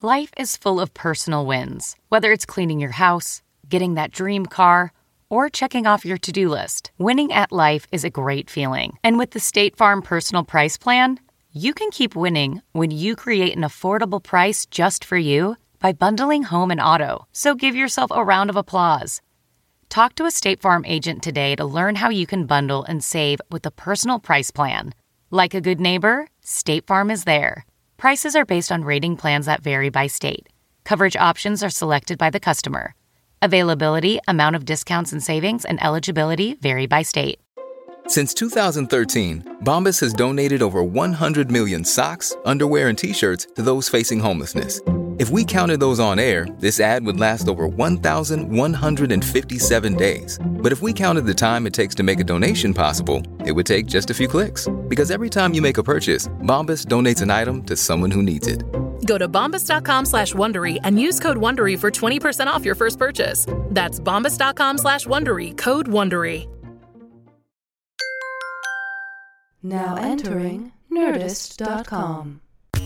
Life is full of personal wins, whether it's cleaning your house, getting that dream car, or checking off your to-do list. Winning at life is a great feeling. And with the State Farm Personal Price Plan, you can keep winning when you create an affordable price just for you by bundling home and auto. So give yourself a round of applause. Talk to a State Farm agent today to learn how you can bundle and save with the Personal Price Plan. Like a good neighbor, State Farm is there. Prices are based on rating plans that vary by state. Coverage options are selected by the customer. Availability, amount of discounts and savings, and eligibility vary by state. Since 2013, Bombas has donated over 100 million socks, underwear, and T-shirts to those facing homelessness. If we counted those on air, this ad would last over 1,157 days. But if we counted the time it takes to make a donation possible, it would take just a few clicks. Because every time you make a purchase, Bombas donates an item to someone who needs it. Go to bombas.com/Wondery and use code Wondery for 20% off your first purchase. That's bombas.com/Wondery, code Wondery. Now entering Nerdist.com.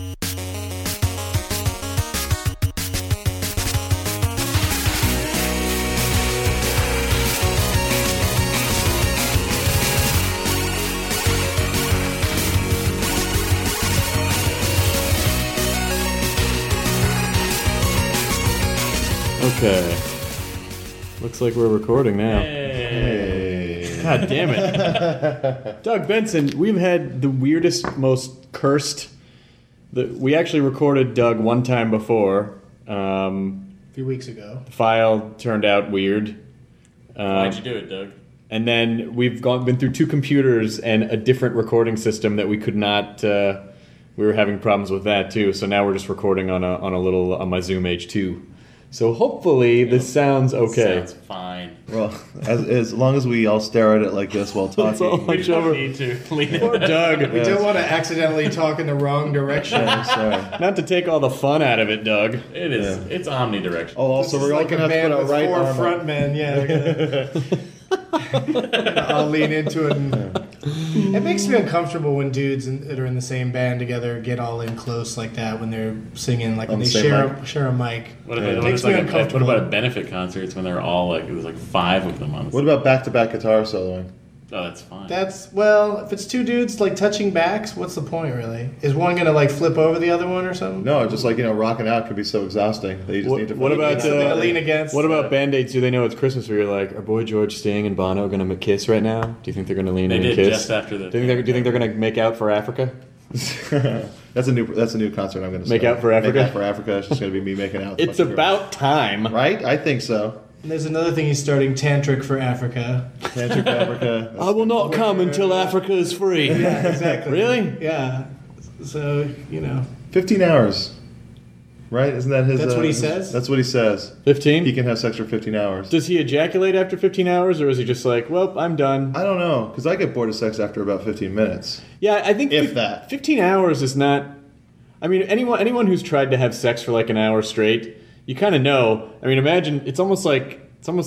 Okay. Looks like we're recording now. Hey. God damn it. Doug Benson, we've had the weirdest, most cursed... We actually recorded Doug one time before. A few weeks ago. The file turned out weird. Why'd you do it, Doug? And then we've been through two computers and a different recording system that we could not... we were having problems with that, too. So now we're just recording on my Zoom H2. So hopefully this sounds okay. Sounds fine. Well, as long as we all stare at it like this while talking. We don't need to lean it. Poor Doug. We don't want to accidentally talk in the wrong direction. Yeah, sorry. Not to take all the fun out of it, Doug. It is. Yeah. It's omnidirectional. Oh, also we're all like gonna a have to band put our with right four arm front up. men. Yeah, I'll lean into it. It makes me uncomfortable when dudes that are in the same band together get all in close like that when they're singing, like when they share a mic. What It makes me uncomfortable. What about benefit concerts when they're all like, it was like 5 of them on? What about back-to-back guitar soloing? Oh, that's fine. If it's two dudes like touching backs, what's the point really? Is one gonna like flip over the other one or something? No, just like rocking out could be so exhausting that you just need to. What about lean against? What about Band-Aids? Do they know it's Christmas? Where you're like, are Boy George, Sting, and Bono going to kiss right now? Do you think they're going to lean in and kiss? They did just after the. Do you think they're going to make out for Africa? That's a new concert I'm going to make out for Africa. Make out for Africa. It's just going to be me making out. It's about time, right? I think so. And there's another thing he's starting, Tantric for Africa. Tantric for Africa. I will not come until Africa is free. Yeah, exactly. Really? Yeah. So 15 hours. Right? Isn't that his... That's what he says? That's what he says. 15? He can have sex for 15 hours. Does he ejaculate after 15 hours, or is he just like, well, I'm done? I don't know, because I get bored of sex after about 15 minutes. Yeah, I think... If that. 15 hours is not... I mean, anyone who's tried to have sex for like an hour straight, you kind of know. I mean, imagine, it's almost like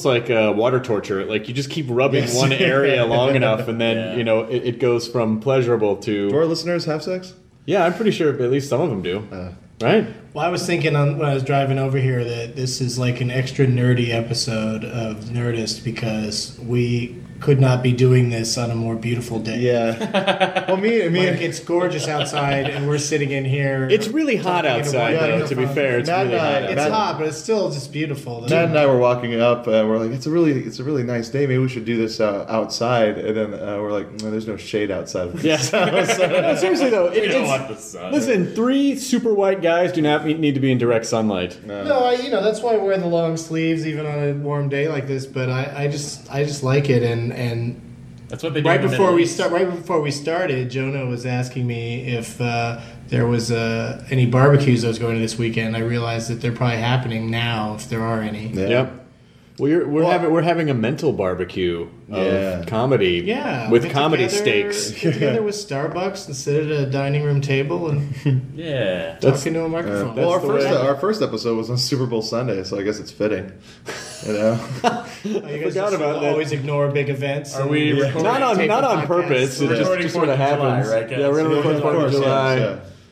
water torture. Like, you just keep rubbing one area long enough, and then, it goes from pleasurable to... Do our listeners have sex? Yeah, I'm pretty sure at least some of them do. Right? Well, I was thinking when I was driving over here that this is like an extra nerdy episode of Nerdist because we could not be doing this on a more beautiful day. Yeah. Well, me, like it's gorgeous outside, and we're sitting in here. It's really hot outside, though. To be fair, it's really hot. It's hot, but it's still just beautiful. Matt and I were walking up, and we're like, "It's a really nice day. Maybe we should do this outside." And then we're like, "No, there's no shade outside." Of this house." No, seriously though, we don't want the sun. Listen, 3 super white guys do not need to be in direct sunlight. No, that's why I wear the long sleeves even on a warm day like this. But I just like it, and that's what they do. Right before we started, Jonah was asking me if there was any barbecues I was going to this weekend. I realized that they're probably happening now, if there are any. Yeah. Yep. We're having a mental barbecue of comedy. Yeah, with comedy steaks. Get together with Starbucks and sit at a dining room table and talking to a microphone. Well, our first episode was on Super Bowl Sunday, so I guess it's fitting. You guys forgot about that. Always ignore big events. Are we not on purpose? It just sort of happens. July, right, yeah, we're going to record 4th of July.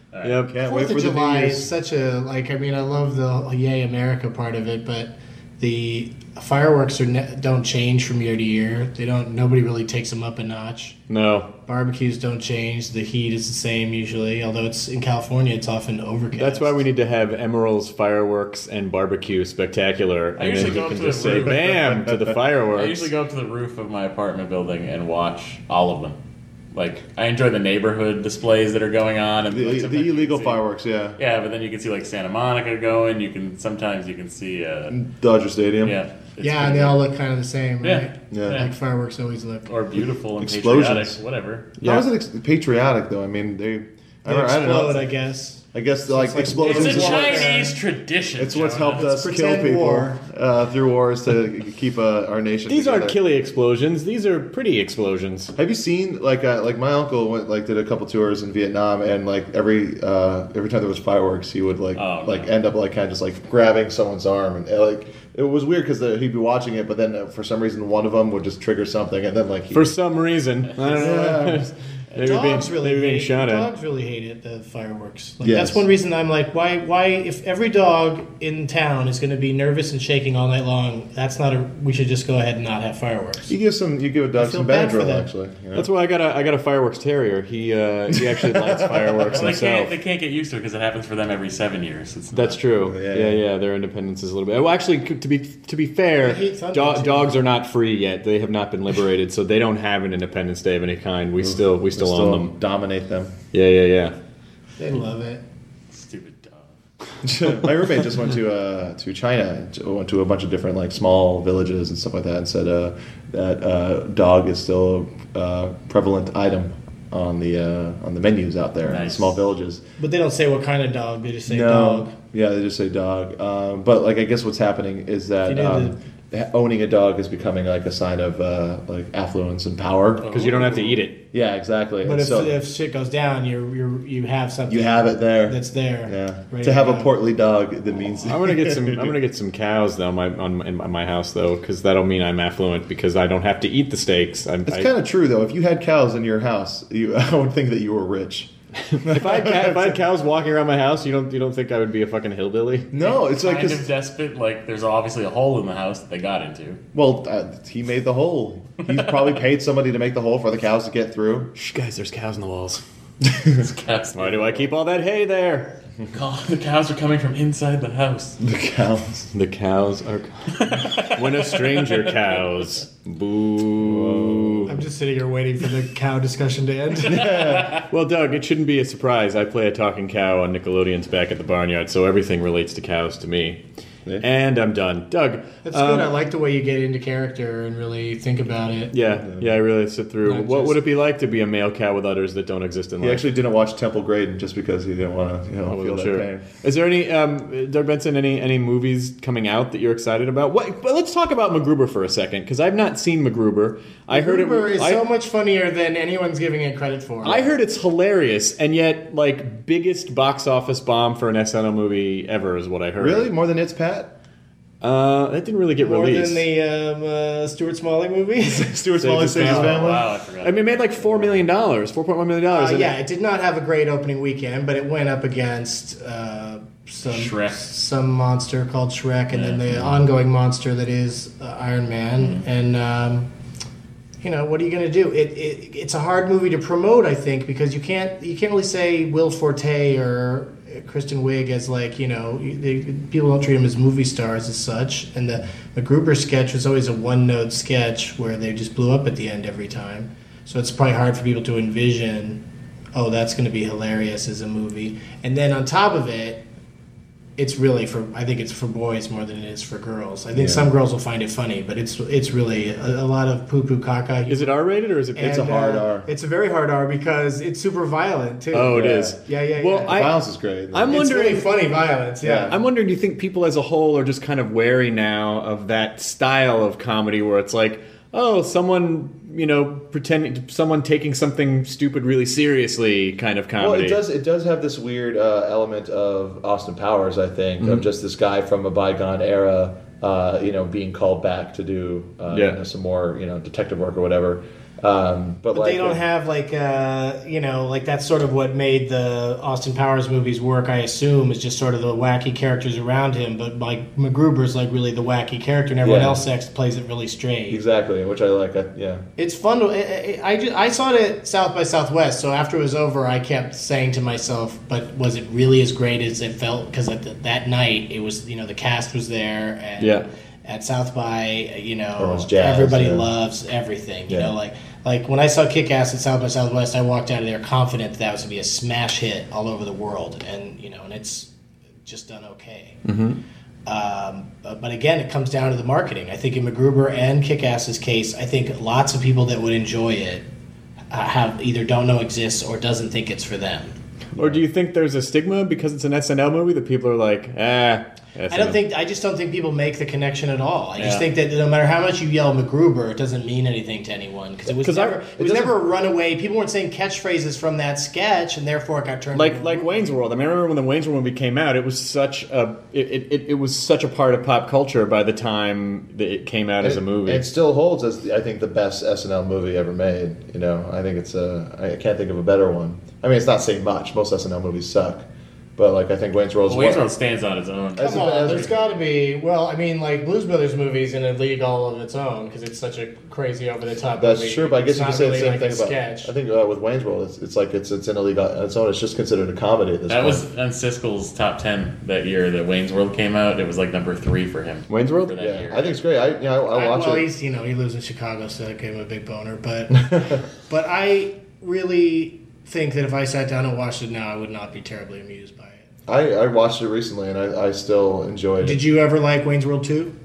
Yep. Can't wait Fourth for of the July New is Year's. such a I love the Yay America part of it, but the fireworks don't change from year to year. Nobody really takes them up a notch. No. Barbecues don't change. The heat is the same usually, although it's in California, it's often overcast. That's why we need to have Emerald's fireworks and barbecue spectacular, and usually then go you up can to just the say roof. "bam" to the fireworks. I usually go up to the roof of my apartment building and watch all of them. Like, I enjoy the neighborhood displays that are going on. And The sometimes you can illegal see- fireworks, yeah. Yeah, but then you can see, like, Santa Monica going. Sometimes you can see, Dodger Stadium. yeah. it's Yeah, pretty and they good. all look kind of the same, right? Yeah. Like fireworks always look. Or beautiful and Explosions. patriotic, whatever. How is it patriotic though? I mean, They I don't know. explode, I guess. I guess like like- explosions. It's a is what- Chinese tradition. It's what's Jonah. helped us kill pretend people war. Through wars to keep our nation. These together. aren't killy explosions. These are pretty explosions. Have you seen like my uncle did a couple tours in Vietnam, and like every time there was fireworks, he would end up like kind of just like grabbing someone's arm, and like it was weird because he'd be watching it, but then for some reason one of them would just trigger something, and then like For some reason, I don't know. Yeah. Maybe Dogs really being hate shot at. Dogs really hate it. The fireworks. Like, Yes. That's one reason I'm like, why? If every dog in town is going to be nervous and shaking all night long, that's not a. We should just go ahead and not have fireworks. you give a dog I feel some bad for Benadryl them. actually. You know? That's why I got a fireworks terrier. He actually lights fireworks Well, himself. they can't get used to it because it happens for them every 7 years. It's That's not- true. Yeah. Yeah. Their independence is a little bit. Well, actually, to be fair, I hate thunder, too. dogs are not free yet. They have not been liberated, so they don't have an Independence Day of any kind. We still own them. Dominate them. Yeah. They love it. Stupid dog. My roommate just went to China, went to a bunch of different like small villages and stuff like that, and said that dog is still a prevalent item on the menus out there in Nice. small villages. But they don't say what kind of dog. They just say dog. Yeah, they just say dog. But like I guess what's happening is that You know owning a dog is becoming like a sign of like affluence and power. Because you don't have to eat it. Yeah, exactly. But And if, so if shit goes down, you have something. you have it there. That's there. Yeah. ready To have go. a portly dog, that means I'm gonna get some cows though in my house though, because that'll mean I'm affluent because I don't have to eat the steaks. It's kind of true though. If you had cows in your house, I would think that you were rich. if I had cows walking around my house, you don't think I would be a fucking hillbilly? No, it's like Kind of despot. Like, there's obviously a hole in the house that they got into. well, he made the hole. He probably paid somebody to make the hole for the cows to get through. Shh, guys, there's cows in the walls. Cats. Why do I keep all that hay there? The cows are coming from inside the house. The cows. The cows are. When a stranger cows. Boo. I'm just sitting here waiting for the cow discussion to end. Well, Doug, it shouldn't be a surprise. I play a talking cow on Nickelodeon's Back at the Barnyard, so everything relates to cows to me. Yeah. And I'm done. Doug. That's good. I like the way you get into character and really think about it. Yeah, I really sit through. Not What just- would it be like to be a male cow with udders that don't exist in He life? actually didn't watch Temple Grade just because he didn't want to, feel that pain. Is there any, Doug Benson, any movies coming out that you're excited about? But let's talk about MacGruber for a second, because I've not seen MacGruber. I heard Gruber is I, so much funnier than anyone's giving it credit for. I heard it's hilarious, and yet, like, biggest box office bomb for an SNL movie ever is what I heard. Really? More than It's Pat? That didn't really get more released. than the Stuart Smalley movies. Stuart Smalley Saves His Oh, Family? wow, I forgot. I mean, it made like $4 million, $4.1 million. Yeah, it did not have a great opening weekend, but it went up against Shrek. some monster called Shrek, and then the ongoing monster that is Iron Man. And what are you going to do? It's a hard movie to promote, I think, because you can't really say Will Forte or Kristen Wiig as people don't treat them as movie stars as such. And the MacGruber sketch was always a one-note sketch where they just blew up at the end every time. So it's probably hard for people to envision, oh, that's going to be hilarious as a movie. And then on top of it, it's really I think it's for boys more than it is for girls. I think some girls will find it funny, but it's really a lot of poo-poo caca. Is it R-rated or is it? It's a hard R. It's a very hard R because it's super violent too. Oh, it Yeah. is. Yeah. Well, The violence is great. I'm It's wondering. really funny violence. Yeah. I'm wondering, do you think people as a whole are just kind of wary now of that style of comedy where it's like, oh, someone, someone taking something stupid really seriously kind of comedy? Well, it does have this weird element of Austin Powers, I think, of just this guy from a bygone era, being called back to do some more, detective work or whatever. But like, they don't have like like that's sort of what made the Austin Powers movies work. I assume is just sort of the wacky characters around him. But like MacGruber's like really the wacky character, and everyone else plays it really straight. Exactly, which I like. It's fun. I saw it at South by Southwest, so after it was over, I kept saying to myself, "But was it really as great as it felt?" Because that night, it was the cast was there, and at South by, everybody loves everything. You know, like when I saw Kick-Ass at South by Southwest, I walked out of there confident that was going to be a smash hit all over the world, and and it's just done okay. Mm-hmm. But again, it comes down to the marketing. I think in MacGruber and Kick-Ass's case, I think lots of people that would enjoy it have either don't know exists or doesn't think it's for them. Or do you think there's a stigma because it's an SNL movie that people are like, I just don't think people make the connection at all. I just think that no matter how much you yell MacGruber, it doesn't mean anything to anyone because it was never a runaway. People weren't saying catchphrases from that sketch, and therefore it got turned like Wayne's World. I mean, I remember when the Wayne's World movie came out, it was such a part of pop culture by the time that it came out as a movie. It still holds as I think the best SNL movie ever made. I think it's I can't think of a better one. I mean, it's not saying much. Most SNL movies suck. But I think Wayne's World stands on its own. Come on, there's got to be. Well, I mean, like Blues Brothers movies in a league all of its own because it's such a crazy over the top. That's true, but I guess you could say the same thing about. Sketch. I think with Wayne's World, it's in a league on its own. It's just considered a comedy at this point. That was on Siskel's top 10 that year that Wayne's World came out. It was like number 3 for him. Wayne's World, year. I think it's great. I watch it. Well, he's he lives in Chicago, so that gave him a big boner. But but I really think that if I sat down and watched it now, I would not be terribly amused by it. I watched it recently, and I still enjoyed it. Did you ever like Wayne's World 2?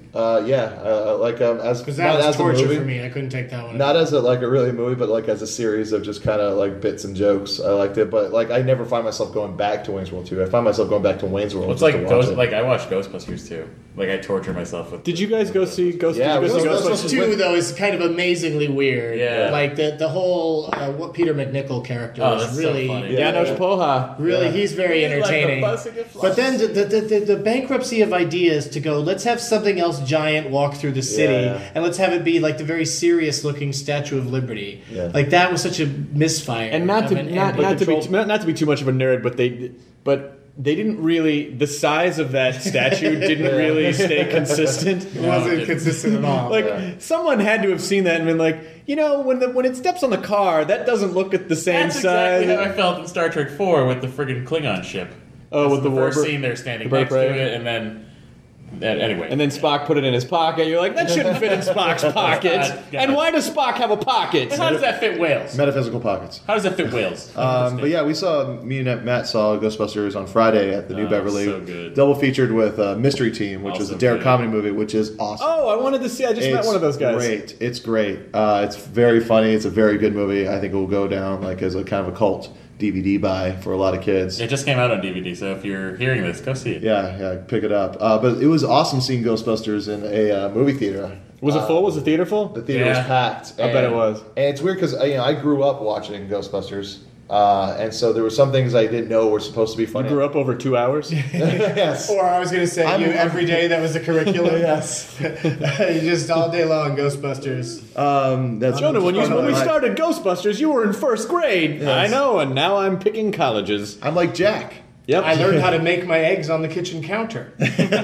Because that was torture for me. I couldn't take that one. Not as a really movie, but as a series of just kind of bits and jokes. I liked it, but I never find myself going back to Wayne's World 2. I find myself going back to Wayne's World. Well, it's I watched Ghostbusters too. I torture myself with. Did you guys go see Ghostbusters? Yeah, Ghostbusters 2 though is kind of amazingly weird. Yeah, like the whole what Peter McNichol character is really so funny. Janos Poha. Really, he's very entertaining. But then the bankruptcy of ideas to go. Let's have something else giant walk through the city, and let's have it be like the very serious looking Statue of Liberty. Yeah. Like that was such a misfire. And not to be too much of a nerd, but they didn't really. The size of that statue didn't really stay consistent. It wasn't consistent at all. Someone had to have seen that and been like, when it steps on the car, that doesn't look at the same That's size. Exactly how I felt in Star Trek 4 with the friggin' Klingon ship. Oh, with the first scene, they're standing next to it, and then. Anyway. And then Spock put it in his pocket. You're like, that shouldn't fit in Spock's pocket. And why does Spock have a pocket? But how does that fit whales? Metaphysical pockets. How does that fit whales? But yeah, me and Matt saw Ghostbusters on Friday at the New Beverly. So good. Double featured with Mystery Team, which was a Derek comedy movie, which is awesome. Oh, I wanted to see. I just met one of those guys. It's great. It's very funny. It's a very good movie. I think it will go down as a kind of a cult DVD buy for a lot of kids. It just came out on DVD, so if you're hearing this, go see it. Yeah, pick it up. But it was awesome seeing Ghostbusters in a movie theater. Was it full? Was the theater full? The theater was packed. I bet it was. And it's weird because I grew up watching Ghostbusters. And so there were some things I didn't know were supposed to be funny. You grew up over 2 hours? Yes. Or I was going to say, every day that was the curriculum. Yes. You just all day long, Ghostbusters. That's Jonah, when we started Ghostbusters, you were in first grade. Yes. I know, and now I'm picking colleges. I'm like Jack. Yep. I learned how to make my eggs on the kitchen counter.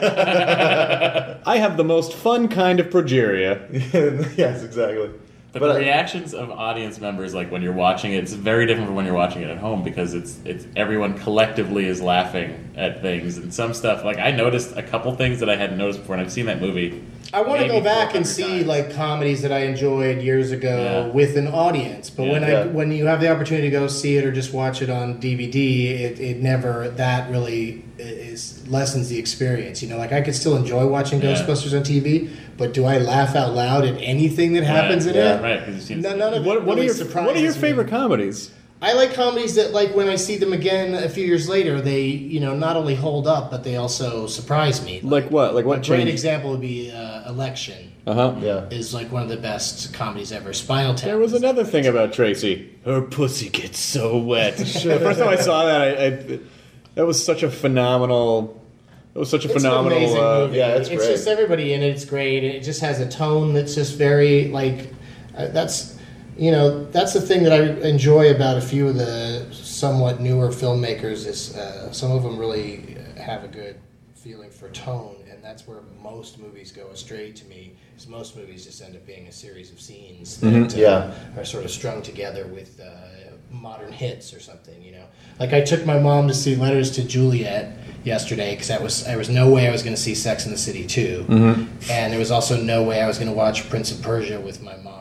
I have the most fun kind of progeria. Yes, exactly. But the reactions of audience members, when you're watching it, it's very different from when you're watching it at home because it's everyone collectively is laughing at things and some stuff. I noticed a couple things that I hadn't noticed before, and I've seen that movie. I want to go back and see comedies that I enjoyed years ago with an audience, but when you have the opportunity to go see it or just watch it on DVD, it never that really lessens the experience. I could still enjoy watching Ghostbusters on TV, but do I laugh out loud at anything that happens in it? Right, because you've seen none of it really surprises me. What are your favorite comedies? I like comedies that, when I see them again a few years later, they, not only hold up, but they also surprise me. Like what? Like what a changed? great example would be Election. Yeah. Is one of the best comedies ever. Spinal Tap. There was another thing about Tracy. Her pussy gets so wet. The first time I saw that, that was such a phenomenal. It was such a phenomenal. An amazing movie. Yeah, it's great. It's just everybody in it. It's great. It just has a tone that's just very that's. that's the thing that I enjoy about a few of the somewhat newer filmmakers is some of them really have a good feeling for tone, and that's where most movies go astray to me, is most movies just end up being a series of scenes that are sort of strung together with modern hits or something, Like I took my mom to see Letters to Juliet yesterday because there was no way I was going to see Sex and the City 2, and there was also no way I was going to watch Prince of Persia with my mom.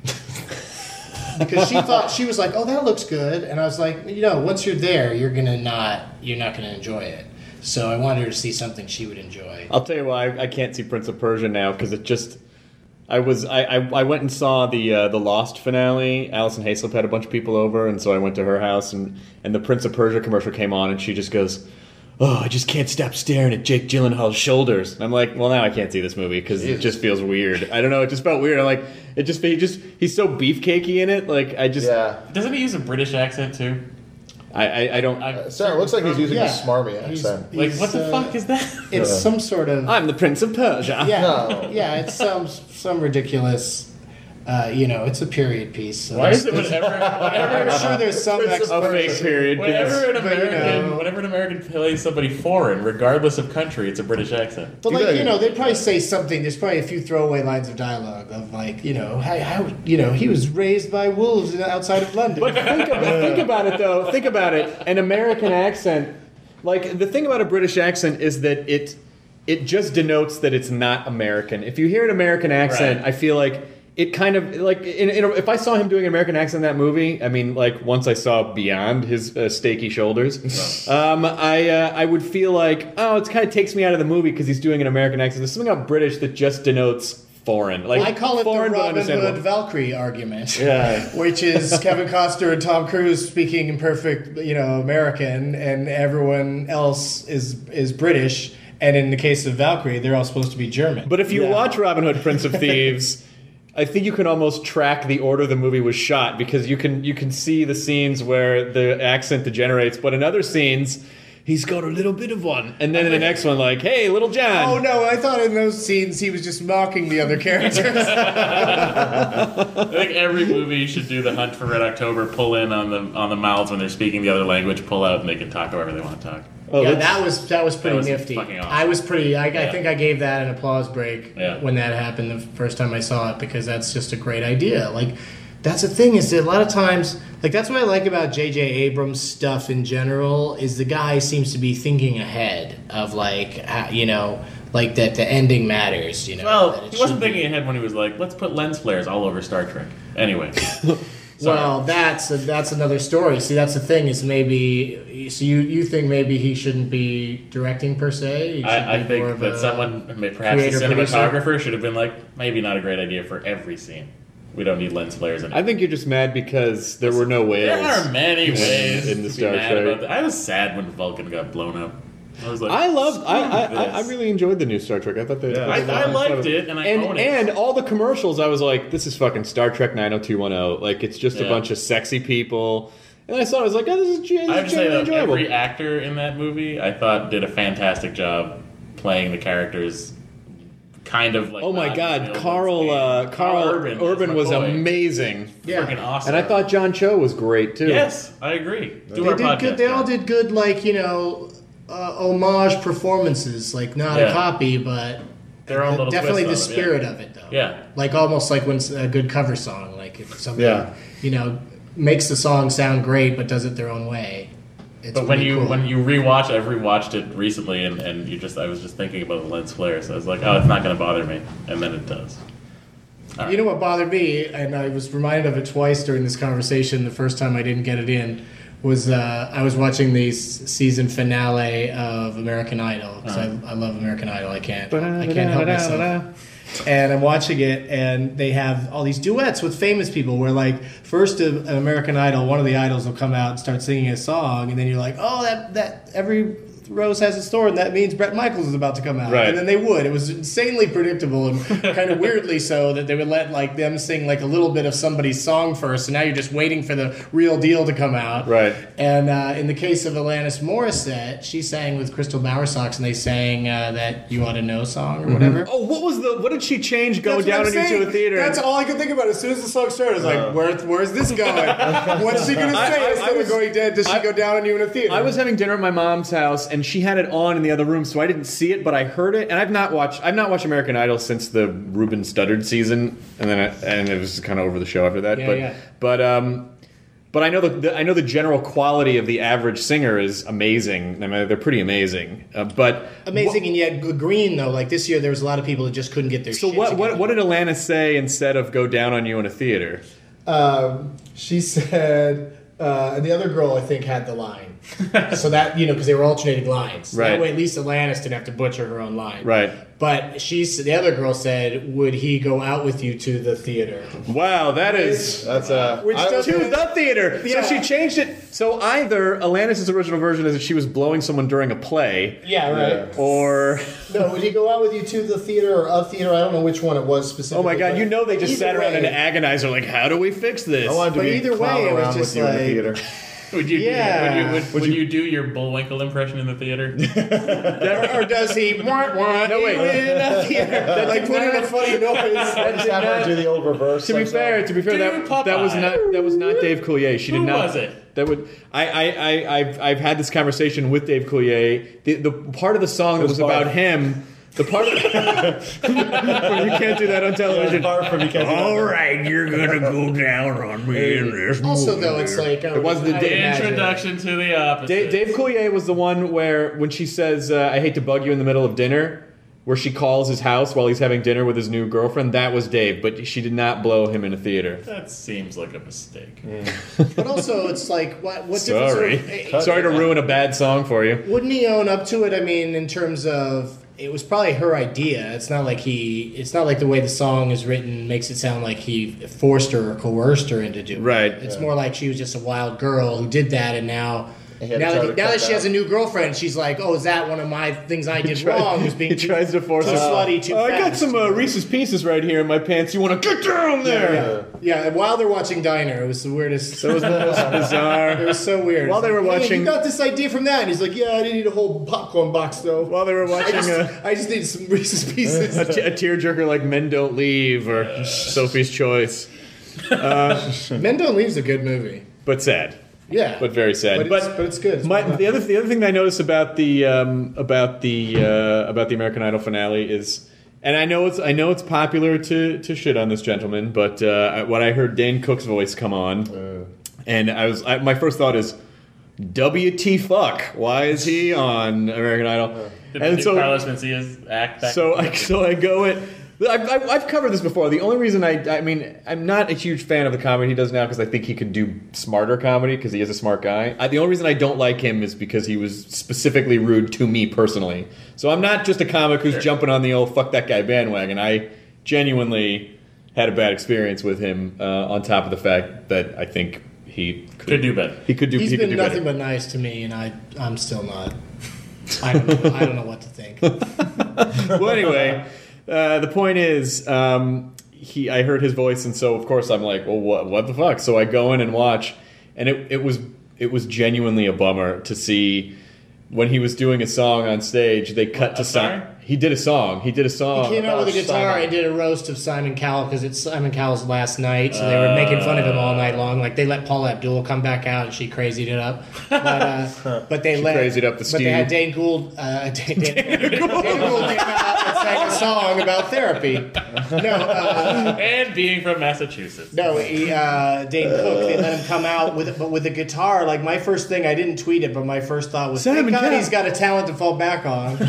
Because she was like, "Oh, that looks good," and I was like, once you're there, you're not going to enjoy it. So I wanted her to see something she would enjoy. I'll tell you why I can't see Prince of Persia now, because it just I went and saw the Lost finale. Alison Haislip had a bunch of people over, and so I went to her house, and the Prince of Persia commercial came on, and she just goes, "Oh, I just can't stop staring at Jake Gyllenhaal's shoulders." And I'm like, well, now I can't see this movie because it just feels weird. I don't know, it just felt weird. I'm like, he's so beefcakey in it. Like, Doesn't he use a British accent too? I don't. Sarah, it looks like he's using a smarmy accent. Like, what the fuck is that? It's some sort of. I'm the Prince of Persia. Yeah, No. yeah. It's some ridiculous. It's a period piece. So Why is it whenever I'm sure there's some a fake period piece. whenever an American plays somebody foreign, regardless of country, it's a British accent. But they'd probably say something. There's probably a few throwaway lines of dialogue of like, how he was raised by wolves outside of London. But think about it though. Think about it. An American accent, like the thing about a British accent is that it just denotes that it's not American. If you hear an American accent, I feel like it kind of like if I saw him doing an American accent in that movie, I mean, like once I saw beyond his steaky shoulders, I would feel like, it kind of takes me out of the movie because he's doing an American accent. There's something about British that just denotes foreign. Like I call it foreign, the Robin Hood Valkyrie argument, which is Kevin Costner and Tom Cruise speaking in perfect, American, and everyone else is British. And in the case of Valkyrie, they're all supposed to be German. But if you watch Robin Hood, Prince of Thieves, I think you can almost track the order the movie was shot, because you can see the scenes where the accent degenerates, but in other scenes he's got a little bit of one, and then in the next one, like, "Hey, Little John." Oh no, I thought in those scenes he was just mocking the other characters. I think every movie should do the Hunt for Red October, pull in on the mouths when they're speaking the other language, pull out, and they can talk however they want to talk. That was pretty nifty. Fucking awesome. I was pretty. I think I gave that an applause break when that happened the first time I saw it, because that's just a great idea. Like, that's the thing, is that a lot of times, like, that's what I like about J.J. Abrams stuff in general, is the guy seems to be thinking ahead of like like that the ending matters. Well, he wasn't thinking ahead when he was like, let's put lens flares all over Star Trek. Anyway. Well, that's another story. See, that's the thing, is maybe. So you think maybe he shouldn't be directing per se? I think that someone, perhaps the cinematographer, should have been like, maybe not a great idea for every scene. We don't need lens flares in it. I think you're just mad because there were no whales. There are many ways in the to Star be mad Trek. about that. I was sad when Vulcan got blown up. I was like, I really enjoyed the new Star Trek. I thought I liked it, and I own it. And all the commercials, I was like, this is fucking Star Trek 90210. Like, it's just a bunch of sexy people. And I saw it, I was like, this is I have to say that enjoyable. every actor in that movie, I thought, did a fantastic job playing the characters. Kind of like, oh my God, Carl Urban was amazing. Yeah, freaking awesome. And I thought John Cho was great too. Yes, I agree. They all did good, like, homage performances, like not a copy, but their own little definitely the twist on spirit of it, though. Yeah, like almost like when a good cover song, like if somebody makes the song sound great but does it their own way. It's but when you rewatch, I've rewatched it recently, and I was just thinking about the lens flare, so I was like, it's not going to bother me, and then it does. Right. You know what bothered me, and I was reminded of it twice during this conversation. The first time I didn't get it in was I was watching the season finale of American Idol, because I love American Idol. I can't help myself. And I'm watching it, and they have all these duets with famous people where, like, first of American Idol, one of the idols will come out and start singing a song, and then you're like, oh, that every Rose has a store, and that means Bret Michaels is about to come out. Right. And then they would. It was insanely predictable and kind of weirdly so that they would let like them sing like a little bit of somebody's song first, and now you're just waiting for the real deal to come out. Right. And in the case of Alanis Morissette, she sang with Crystal Bowersox, and they sang that "You Ought to Know" song or whatever. Oh, what did she change going That's what down I'm into saying. a theater? That's all I could think about. As soon as the song started, I was like, where's this going? What's she going to say instead of going dead? Does she go down on you in a theater? I was having dinner at my mom's house, and she had it on in the other room, so I didn't see it, but I heard it. And I've not watched American Idol since the Ruben Studdard season, and it was kind of over the show after that. But I know the general quality of the average singer is amazing. I mean, they're pretty amazing. But amazing, and yet green though. Like this year, there was a lot of people that just couldn't get their. So shit what did Alanis say instead of "Go Down on You" in a theater? She said, and the other girl I think had the line. So that, because they were alternating lines. Right. That way at least Alanis didn't have to butcher her own line. Right. But the other girl said, would he go out with you to the theater? Wow, that's to the theater. Yeah. So she changed it. So either Alanis' original version is that she was blowing someone during a play. Yeah, right. Or No, would he go out with you to the theater or a theater? I don't know which one it was specifically. oh my God, they just sat around and way. agonized. They're like, how do we fix this? I wanted to But be either way, clowning it was around just with you in the like- theater. Would you? Yeah. Would you do your Bullwinkle impression in the theater? or does he want No, wait. in a theater? Like put in a funny noise. Just have her do the old reverse. To be fair, Do that Popeye. was not Dave Coulier. She did Who not. was it? That would I've had this conversation with Dave Coulier. The part of the song that was about him. The part of you can't do that on television. All right, you're gonna go down on me in this. Also, movie. though, it's like it wasn't the Introduction to the opposite. Dave Coulier was the one where when she says, "I hate to bug you in the middle of dinner," where she calls his house while he's having dinner with his new girlfriend. That was Dave, but she did not blow him in a theater. That seems like a mistake. But also, it's like what Sorry, difference? sorry to ruin a bad song for you. Wouldn't he own up to it? I mean, in terms of it was probably her idea. It's not like the way the song is written makes it sound like he forced her or coerced her into doing it. Right. It's more like she was just a wild girl who did that, and now had to try to now cut that she that. has a new girlfriend, she's like, oh, is that one of my things I did wrong? Was being He tries to force too her. slutty, too I got fast. some Reese's Pieces right here in my pants. You want to get down there? Yeah, and while they're watching Diner, it was the weirdest. That was the most bizarre. It was so weird. While they were Hey, watching- you got this idea from that, and he's like, yeah, I didn't need a whole popcorn box though. While they were watching I just need some Reese's Pieces. a tearjerker like Men Don't Leave or Sophie's Choice, Men Don't Leave's a good movie. but sad. Yeah, But very sad. But it's good. It's The well other thing that I noticed about the American Idol finale is, and I know it's popular to shit on this gentleman, but when I heard Dane Cook's voice come on, and my first thought is, WT fuck? Why is he on American Idol? Did Carlos Mencia's act back? So I go it. I've covered this before. The only reason I'm not a huge fan of the comedy he does now because I think he could do smarter comedy because he is a smart guy. The only reason I don't like him is because he was specifically rude to me personally. So I'm not just a comic who's jumping on the old fuck that guy bandwagon. I genuinely had a bad experience with him. On top of the fact that I think he could do better. He could do. He's he could been do nothing better. but nice to me, and I'm still not. I don't know what to think. Well, anyway. The point is, I heard his voice, and so of course I'm like, well, what the fuck? So I go in and watch, and it was genuinely a bummer to see when he was doing a song on stage. They cut to song. He did a song. He came out with a guitar and did a roast of Simon Cowell because it's Simon Cowell's last night, so they were making fun of him all night long. Like they let Paula Abdul come back out and she crazied it up, but they crazied up the But they had stew. Dane Gould. Dane Gould came out and sang a song about therapy. And being from Massachusetts. No, Dane Cook. They let him come out with a guitar. Like my first thing, I didn't tweet it, but my first thought was, Simon thank God Cowell. he's got a talent to fall back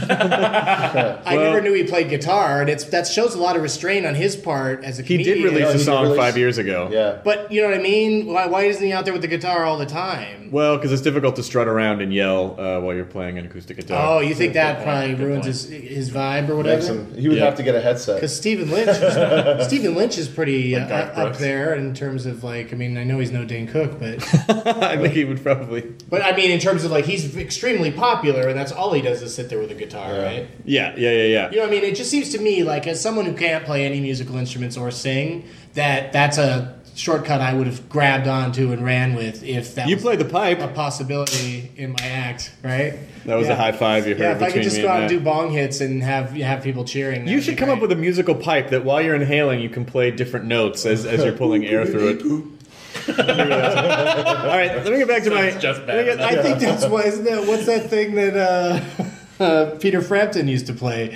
on. I never knew he played guitar, and that shows a lot of restraint on his part as a He comedian. did release a he did song release- 5 years ago. Yeah. But you know what I mean? Why isn't he out there with the guitar all the time? Well, because it's difficult to strut around and yell while you're playing an acoustic guitar. Oh, you think that probably ruins his vibe or whatever? He would have to get a headset. Because Stephen Lynch is pretty up there in terms of like. I mean, I know he's no Dane Cook, but I think he would probably. But I mean, in terms of like, he's extremely popular, and that's all he does is sit there with a guitar, right? Yeah. You know what I mean? It just seems to me like, as someone who can't play any musical instruments or sing, that's a shortcut I would have grabbed onto and ran with if that was played the pipe. a possibility in my act, right? That was a high five you heard. Yeah, if I could just me go out and Matt. do bong hits and have people cheering. You should come up with a musical pipe that while you're inhaling, you can play different notes as you're pulling air through it. All right, let me get back to my. Just bad. I think that's why. Isn't that what's that thing that Peter Frampton used to play?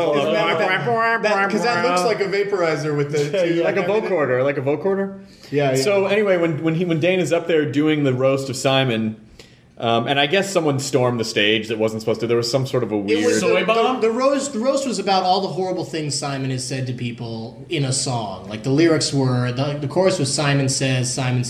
Because that looks like a vaporizer with the like a vocoder. Yeah. So anyway, when Dane is up there doing the roast of Simon, and I guess someone stormed the stage that wasn't supposed to. There was some sort of a weird. It was soy bomb? The roast was about all the horrible things Simon has said to people in a song. Like the lyrics were the chorus was Simon says, and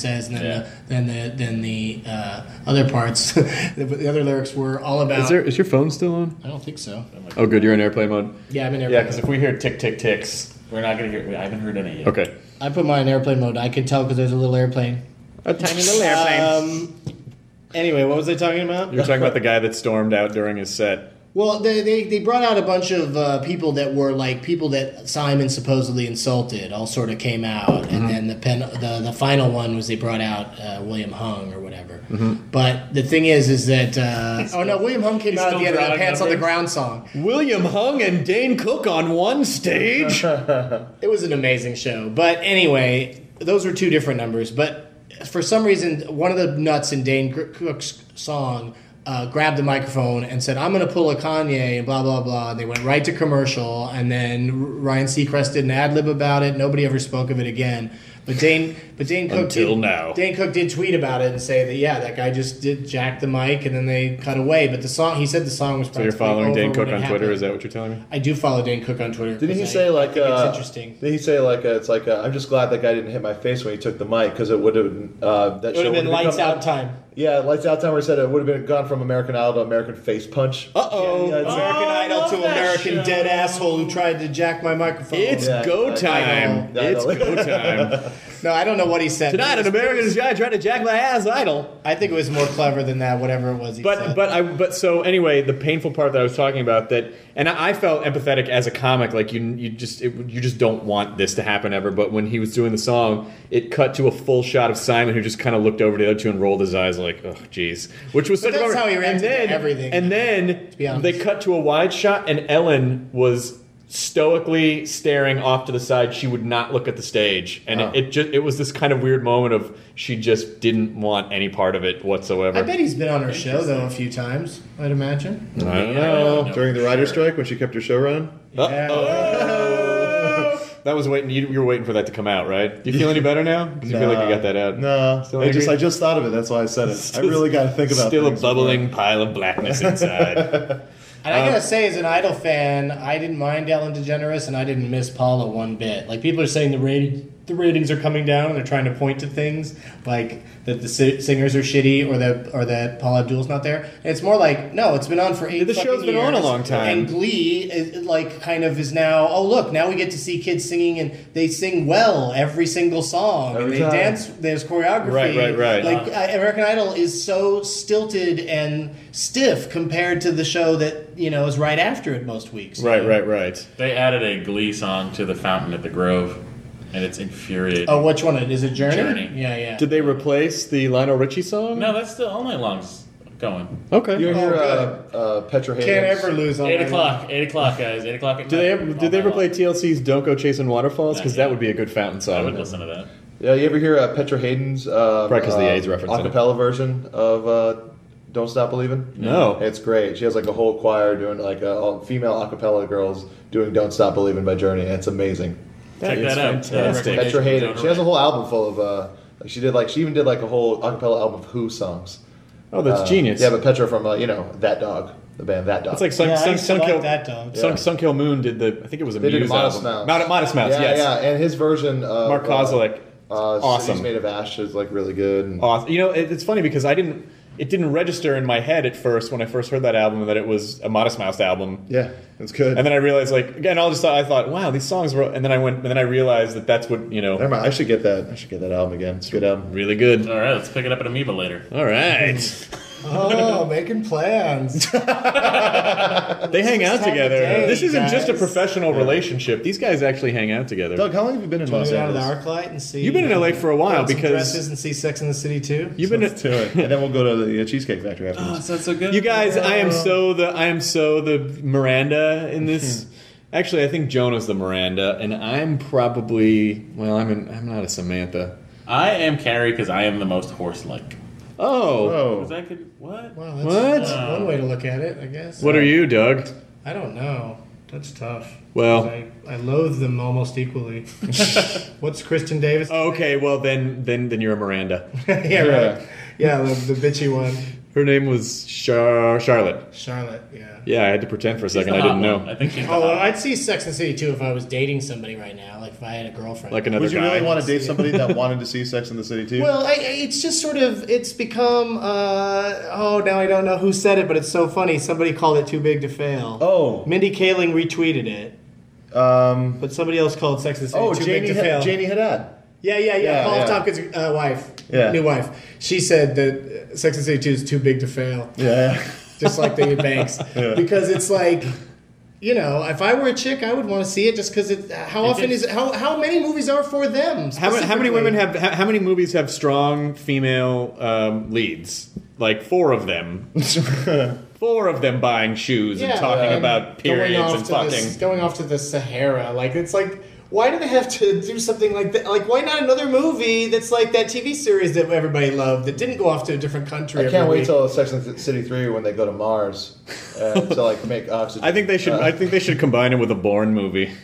then the other parts, the other lyrics were all about. Is your phone still on? I don't think so. Oh, good. You're in airplane mode. Yeah, I'm in airplane. Yeah, because if we hear tick tick ticks, We're not going to hear. I haven't heard any yet. okay. I put mine in airplane mode. I could tell because there's a little airplane. A tiny little airplane. Anyway, what was I talking about? You're talking about the guy that stormed out during his set. Well, they brought out a bunch of people that were like people that Simon supposedly insulted. All sort of came out, and then the final one was they brought out William Hung or whatever. But the thing is that William Hung came out at the end of that Pants on the Ground song. William Hung and Dane Cook on one stage. It was an amazing show. But anyway, those were two different numbers. But for some reason, one of the nuts in Dane Cook's song grabbed the microphone and said, "I'm going to pull a Kanye," and blah, blah, blah. And they went right to commercial, and then Ryan Seacrest did an ad-lib about it. Nobody ever spoke of it again. But Dane Cook Dane Cook did tweet about it and say that that guy just did jack the mic, and then they cut away. But he said the song was. So you're following Dane Cook on Twitter? Is that what you're telling me? I do follow Dane Cook on Twitter. Didn't he say like? I think it's interesting. Did he say like? It's like I'm just glad that guy didn't hit my face when he took the mic because it would have that Would have been lights out time. Yeah, lights out time. Where he said it would have been gone from American Idol to American Face Punch. American Idol to American dead asshole who tried to jack my microphone. It's go time. It's go time. No, I don't know what he said. Tonight, an American guy tried to jack my ass idol. I think it was more clever than that. Whatever it was. He said. So anyway, the painful part that I was talking about and I felt empathetic as a comic. Like you just don't want this to happen ever. But when he was doing the song, it cut to a full shot of Simon, who just kind of looked over to the other two and rolled his eyes like, "Oh, geez," which was such a bummer. That's how he reacted to everything. And then they cut to a wide shot, and Ellen was stoically staring off to the side. She would not look at the stage, and it was this kind of weird moment of she just didn't want any part of it whatsoever. I bet he's been on her show though a few times. I'd imagine. I don't know. During the writer's strike when she kept her show running. That was waiting. You were waiting for that to come out, right? Do you feel any better now? Because you feel like you got that out. No, Still I angry? just thought of it. That's why I said it. I really got to think about. Still a things bubbling pile of blackness inside. And I gotta say, as an Idol fan, I didn't mind Ellen DeGeneres, and I didn't miss Paula one bit. Like people are saying the ratings are coming down, and they're trying to point to things like that the singers are shitty, or that Paula Abdul's not there. And it's more like, no, it's been on for 8 The show's fucking been on a years, long time. And Glee is now. Oh look, now we get to see kids singing, and they sing well every single song, and they dance. There's choreography. Right. Like American Idol is so stilted and stiff compared to the show that is right after it most weeks. Right. They added a Glee song to the fountain at the Grove, and it's infuriating. Oh, which one? Is it Journey? Journey. Yeah. Did they replace the Lionel Richie song? No, that's still All Night Long's going. Okay. You hear Petra Haynes? Can't ever lose on 8 o'clock. 8 o'clock, guys. 8 o'clock at night. Did they ever play TLC's "Don't Go Chasing Waterfalls"? Because Not that yet. would be a good fountain song. I would listen to that. Yeah, you ever hear Petra Hayden's Probably because the AIDS reference in it. acapella version of "Don't Stop Believing"? No. It's great. She has like a whole choir doing like all female acapella girls doing "Don't Stop Believing" by Journey. And it's amazing. Check that out. fantastic. Petra Hayden. She has a whole album full of. She even did like a whole acapella album of Who songs. Oh, that's genius. Yeah, but Petra from That Dog, the band That Dog. It's like I used to like Sunkill. that dog. Sunkill Moon did I think it was a They did Muse Modest album. Mouse. Modest Mouse. Yeah, Yes. yeah, and his version of Mark Kozilek. Cities Awesome. Made of Ash is like really good. And Awesome. It's funny because I didn't it didn't register in my head at first when I first heard that album that it was a Modest Mouse album. Yeah, it's good. And then I realized, like, again, I thought, wow, these songs were. And then I realized that that's what, you know. I should get that. I should get that album again. It's a good album. Really good. All right, let's pick it up at Amoeba later. All right. Oh, making plans. They hang out together. day, This isn't just a guys. professional relationship. These guys actually hang out together. Doug, how long have you been in Want Los to go down to the Angeles? ArcLight and see? You've been in LA for a while put on some because dresses and see Sex and the City too. you've been. Let's do it. And then we'll go to the Cheesecake Factory afterwards. That's so good. You guys, I am so the Miranda in this. Actually, I think Jonah's the Miranda, and I'm probably I'm not a Samantha. I am Carrie because I am the most horse-like. Oh, Because I could what? Wow, What? that's one way to look at it, I guess. what are you, Doug? I don't know. That's tough. Well- I loathe them almost equally. What's Kristen Davis? Okay, well then you're a Miranda. yeah, right. Yeah, the bitchy one. Her name was Charlotte. Charlotte, yeah. Yeah, I had to pretend for a She's second. the I didn't hot one. know. I think she's the Oh, hot one. I'd see Sex and the City too if I was dating somebody right now. Like if I had a girlfriend. Like another Would you guy. really want to date somebody that wanted to see Sex in the City too? Well, it's just sort of, it's become, now I don't know who said it, but it's so funny. Somebody called it Too Big to Fail. Oh. Mindy Kaling retweeted it, but somebody else called Sex and the City Too Big to Fail. Janie Haddad. Yeah. Paul yeah. Tompkins' wife, Yeah. new wife. She said that Sex and the City 2 is too big to fail. Yeah. Just like the Banks. Yeah. Because it's like, you know, if I were a chick, I would want to see it just because how many movies are for them? How many specifically? women have? How many movies have strong female leads? Like 4 of them. 4 of them buying shoes and talking about periods and fucking. Going off to the Sahara. Like, it's like, why do they have to do something like that? Like, why not another movie that's like that TV series that everybody loved that didn't go off to a different country? I can't wait till Sex and the City 3 when they go to Mars to like make oxygen. I think they should. I think they should combine it with a Bourne movie.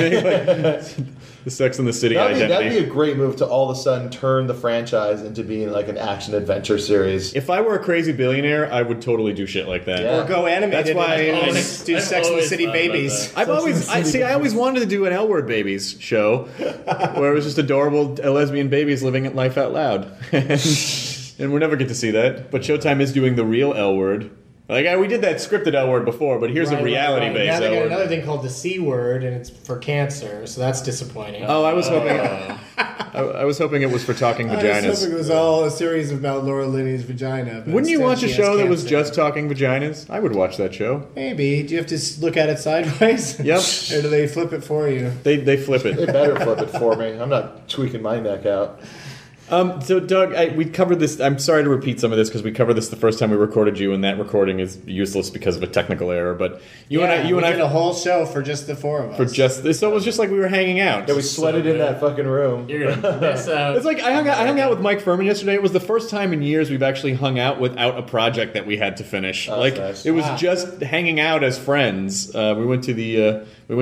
The Sex and the City identity. That'd be a great move to all of a sudden turn the franchise into being like an action adventure series. If I were a crazy billionaire, I would totally do shit like that. Yeah. Or go animated. That's why and I- do I've Sex and the always City thought about Babies. that. I always wanted to do an L Word Babies show where it was just adorable lesbian babies living life out loud. And we'll never get to see that. But Showtime is doing the real L Word. Like, we did that scripted L Word before, but here's a reality-based Now they L got Word. another thing called the C word, and it's for cancer, so that's disappointing. Oh, I was hoping. I was hoping it was for talking I was vaginas. hoping it was all a series about Laura Linney's vagina. But Wouldn't you instead watch a she has show that was cancer. just talking vaginas? I would watch that show. Maybe. Do you have to look at it sideways? Yep. Or do they flip it for you? They flip They it. better flip it for me. I'm not tweaking my neck out. So, Doug, we covered this. I'm sorry to repeat some of this because we covered this the first time we recorded you, and that recording is useless because of a technical error. But you and I did a whole show for just the 4 of us. for just this. So it was just like we were hanging out. Yeah, we sweated in that fucking room. You're gonna miss out. It's like I hung out with Mike Furman yesterday. It was the first time in years we've actually hung out without a project that we had to finish. Oh, Like nice. it was Wow. just hanging out as friends. We went to the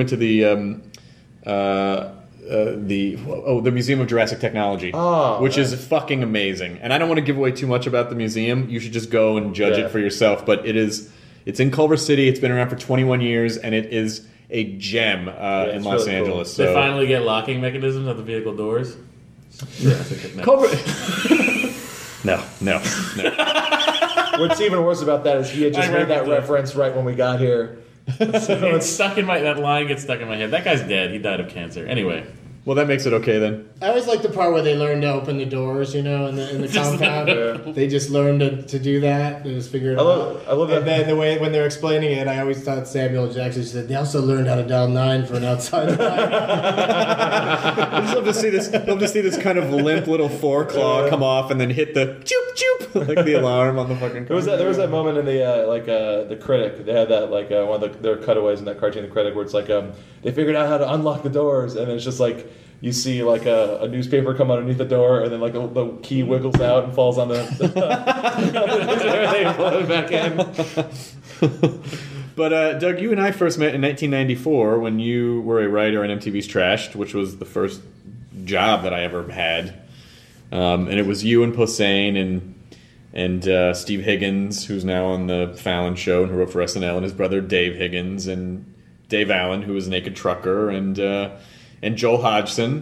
Museum of Jurassic Technology, which is fucking amazing. And I don't want to give away too much about the museum. You should just go and judge it for yourself. But it's in Culver City. It's been around for 21 years, and it is a gem in it's Los really cool. Angeles. They So finally get locking mechanisms at the vehicle doors. No. Culver. No. What's even worse about that is he had just I made that remember that. reference right when we got here. It's stuck in that line gets stuck in my head. That guy's dead. He died of cancer. Anyway. Well, that makes it okay then. I always like the part where they learn to open the doors, in the Just compound. They just learn to do that. They just figure it out. I love that. And then the way when they're explaining it, I always thought Samuel Jackson said they also learned how to dial 9 for an outside line. I just love to see this. Love to see this kind of limp little foreclaw come off and then hit the choop choop like the alarm on the fucking. There was that moment in the Critic. They had that one of their cutaways in that cartoon, The Critic, where it's like they figured out how to unlock the doors, and it's just like you see like a newspaper come underneath the door, and then like the key wiggles out and falls on the they pull it back in. But Doug, you and I first met in 1994 when you were a writer on MTV's Trashed, which was the first job that I ever had, and it was you and Posehn and Steve Higgins, who's now on the Fallon Show and who wrote for SNL, and his brother Dave Higgins and Dave Allen, who was Naked Trucker, and Joel Hodgson,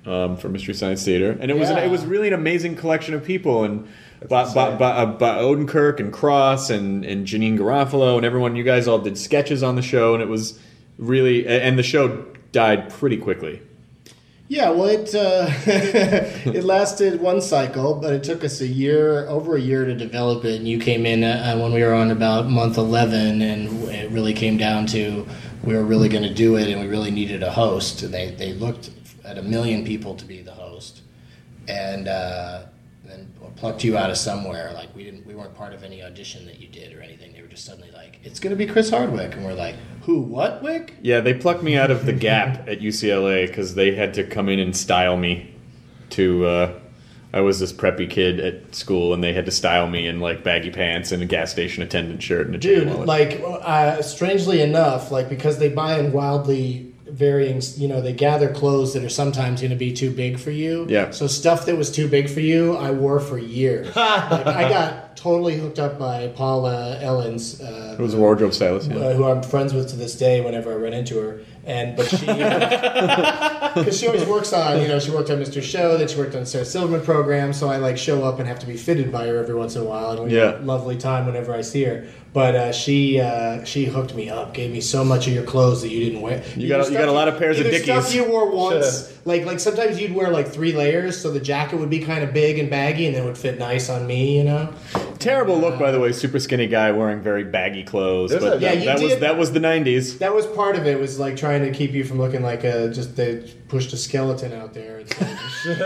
for Mystery Science Theater, and it was really an amazing collection of people, and Odenkirk and Cross and Janine Garofalo and everyone. You guys all did sketches on the show, and it was really, and the show died pretty quickly. Yeah, well, it lasted one cycle, but it took us over a year to develop it. And you came in when we were on about month 11, and it really came down to we were really going to do it, and we really needed a host. And they looked at 1 million people to be the host, and then plucked you out of somewhere. Like we weren't part of any audition that you did or anything. They were just suddenly like, it's going to be Chris Hardwick, and we're like, who? What Wick? Yeah, they plucked me out of the Gap at UCLA because they had to come in and style me. I was this preppy kid at school, and they had to style me in like baggy pants and a gas station attendant shirt and a chain wallet. Like strangely enough, like because they buy in wildly varying, they gather clothes that are sometimes going to be too big for you. Yeah. So stuff that was too big for you, I wore for years. Like I got totally hooked up by Paula Ellens, who was a wardrobe stylist, who I'm friends with to this day. Whenever I run into her, but she, because she always works on, she worked on Mr. Show, then she worked on Sarah Silverman program. So I like show up and have to be fitted by her every once in a while, and we have a lovely time whenever I see her. But she hooked me up, gave me so much of your clothes that you didn't wear. You got a lot of pairs of Dickies. Stuff you wore once, like sometimes you'd wear like 3 layers, so the jacket would be kind of big and baggy, and then it would fit nice on me, Terrible look, by the way. Super skinny guy wearing very baggy clothes. But that was the 90s. That was part of it. Was like trying to keep you from looking like they pushed a skeleton out there. It's like,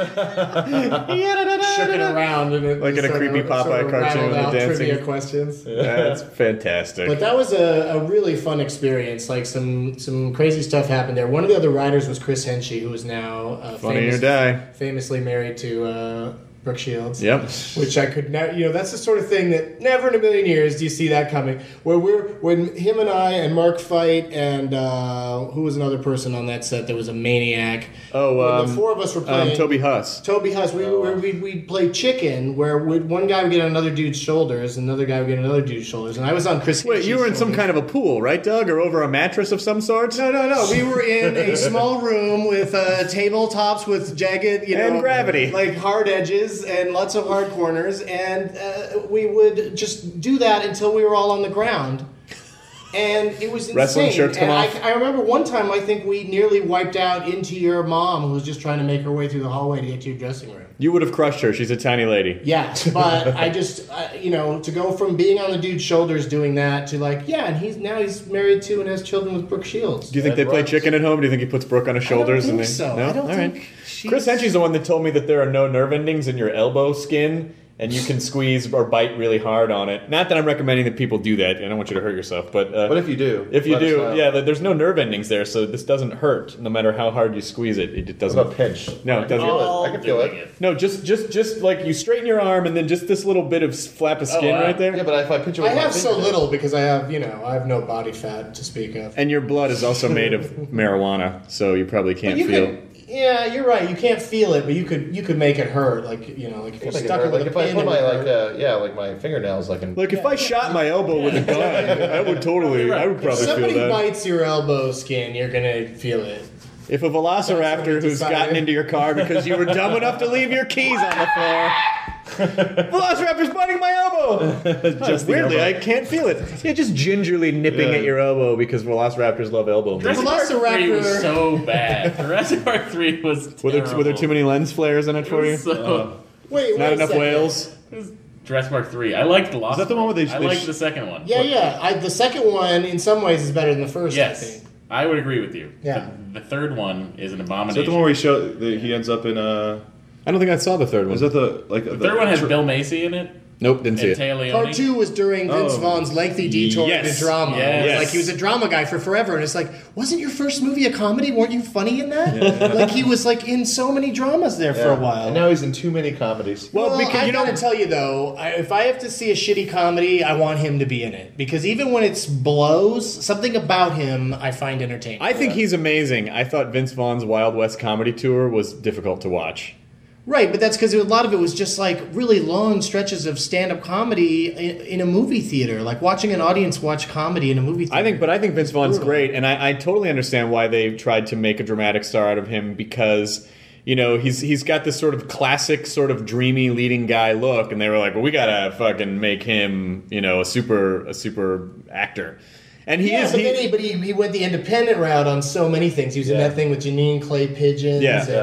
shook it around and like in a creepy Popeye cartoon with the dancing trivia questions. That's fantastic. But that was a really fun experience. Like some crazy stuff happened there. One of the other writers was Chris Henshey, who is now famously married to Brooke Shields. Yep. Which I could never, that's the sort of thing that never in a million years do you see that coming. When him and I and Mark fight, and who was another person on that set that was a maniac. The 4 of us were playing. Toby Huss. We'd play chicken, where one guy would get on another dude's shoulders, and another guy would get on another dude's shoulders, and I was on Chris. Wait, you were in some kind of a pool, right, Doug, or over a mattress of some sort? No. We were in a small room with tabletops with jagged, and gravity, like hard edges and lots of hard corners, and we would just do that until we were all on the ground. And it was insane. Wrestling shirts come off. I remember one time I think we nearly wiped out into your mom, who was just trying to make her way through the hallway to get to your dressing room. You would have crushed her. She's a tiny lady. Yeah, but I just, to go from being on the dude's shoulders doing that to and he's married to and has children with Brooke Shields. Do you think they play chicken at home? Do you think he puts Brooke on his shoulders? I don't think so. No? I don't think Chris Henshey's the one that told me that there are no nerve endings in your elbow skin, and you can squeeze or bite really hard on it. Not that I'm recommending that people do that. I don't want you to hurt yourself. But if you do? There's no nerve endings there, so this doesn't hurt. No matter how hard you squeeze it, it doesn't. What about pinch? No, it doesn't. I can feel it. No, just like you straighten your arm, and then just this little bit of flap of skin right there. Yeah, but if I pinch it with I have so little because I have no body fat to speak of. And your blood is also made of marijuana, so you probably can't feel. Yeah, you're right. You can't feel it, but you could make it hurt. Like if you're stuck it with a pin. If I put my my fingernails if I shot my elbow with a gun, I would probably feel that. If somebody bites your elbow skin, you're gonna feel it. If a velociraptor who's gotten into your car because you were dumb enough to leave your keys on the floor. Velociraptor's biting my elbow! Just weirdly, I can't feel it. Yeah, just gingerly nipping at your elbow because velociraptors love elbow. Jurassic Park 3 was so bad. Jurassic Park 3 was terrible. Were there too many lens flares in it for you? Wait, not enough whales? Jurassic Park 3. I liked the Lost. Is that the one where I liked the second one. Yeah. The second one, in some ways, is better than the first. Yes. I think. I would agree with you. Yeah. The third one is an abomination. Is that the one where he ends up in I don't think I saw the third one. Is that the third one has Bill Macy in it? Nope, didn't see it. Leone. Part 2 was during Vince Vaughn's lengthy detour into drama. Yes. Like he was a drama guy for forever, and it's like, wasn't your first movie a comedy? Weren't you funny in that? Yeah. Like he was like in so many dramas there for a while. And now he's in too many comedies. Well because I gotta tell you though, if I have to see a shitty comedy, I want him to be in it because even when it's blows, something about him I find entertaining. I think he's amazing. I thought Vince Vaughn's Wild West comedy tour was difficult to watch. Right, but that's because a lot of it was just like really long stretches of stand-up comedy in a movie theater, like watching an audience watch comedy in a movie theater. I think Vince Vaughn's great, and I totally understand why they tried to make a dramatic star out of him because he's got this sort of classic, sort of dreamy leading guy look, and they were like, well, we gotta fucking make him, a super actor. And he went the independent route on so many things. He was in that thing with Janine Clay Pigeons,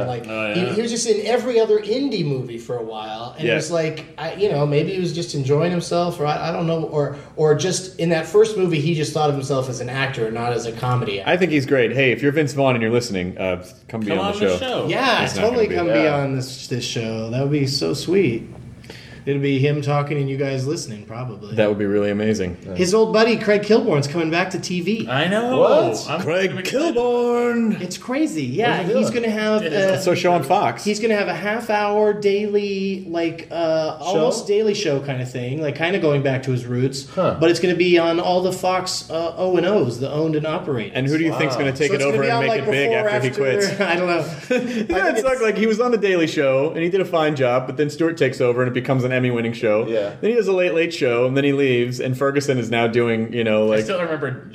he was just in every other indie movie for a while, and it was like, maybe he was just enjoying himself, or I don't know, or just in that first movie he just thought of himself as an actor, not as a comedy actor. I think he's great. Hey, if you're Vince Vaughn and you're listening, come be on the show. Yeah, totally come be on this show. That would be so sweet. It'll be him talking and you guys listening, probably. That would be really amazing. His old buddy, Craig Kilborn's coming back to TV. I know. What? Craig Kilborn. It's crazy. Yeah, he's going to have... so show on Fox. He's going to have a half-hour daily, almost daily show kind of thing, kind of going back to his roots. Huh. But it's going to be on all the Fox O&Os, the owned and operated. And who do you think's going to take it over and make it big after he quits? I don't know. It's like he was on the Daily Show, and he did a fine job, but then Stewart takes over, and it becomes an Emmy-winning show. Yeah. Then he does a late show, and then he leaves, and Ferguson is now doing, I still remember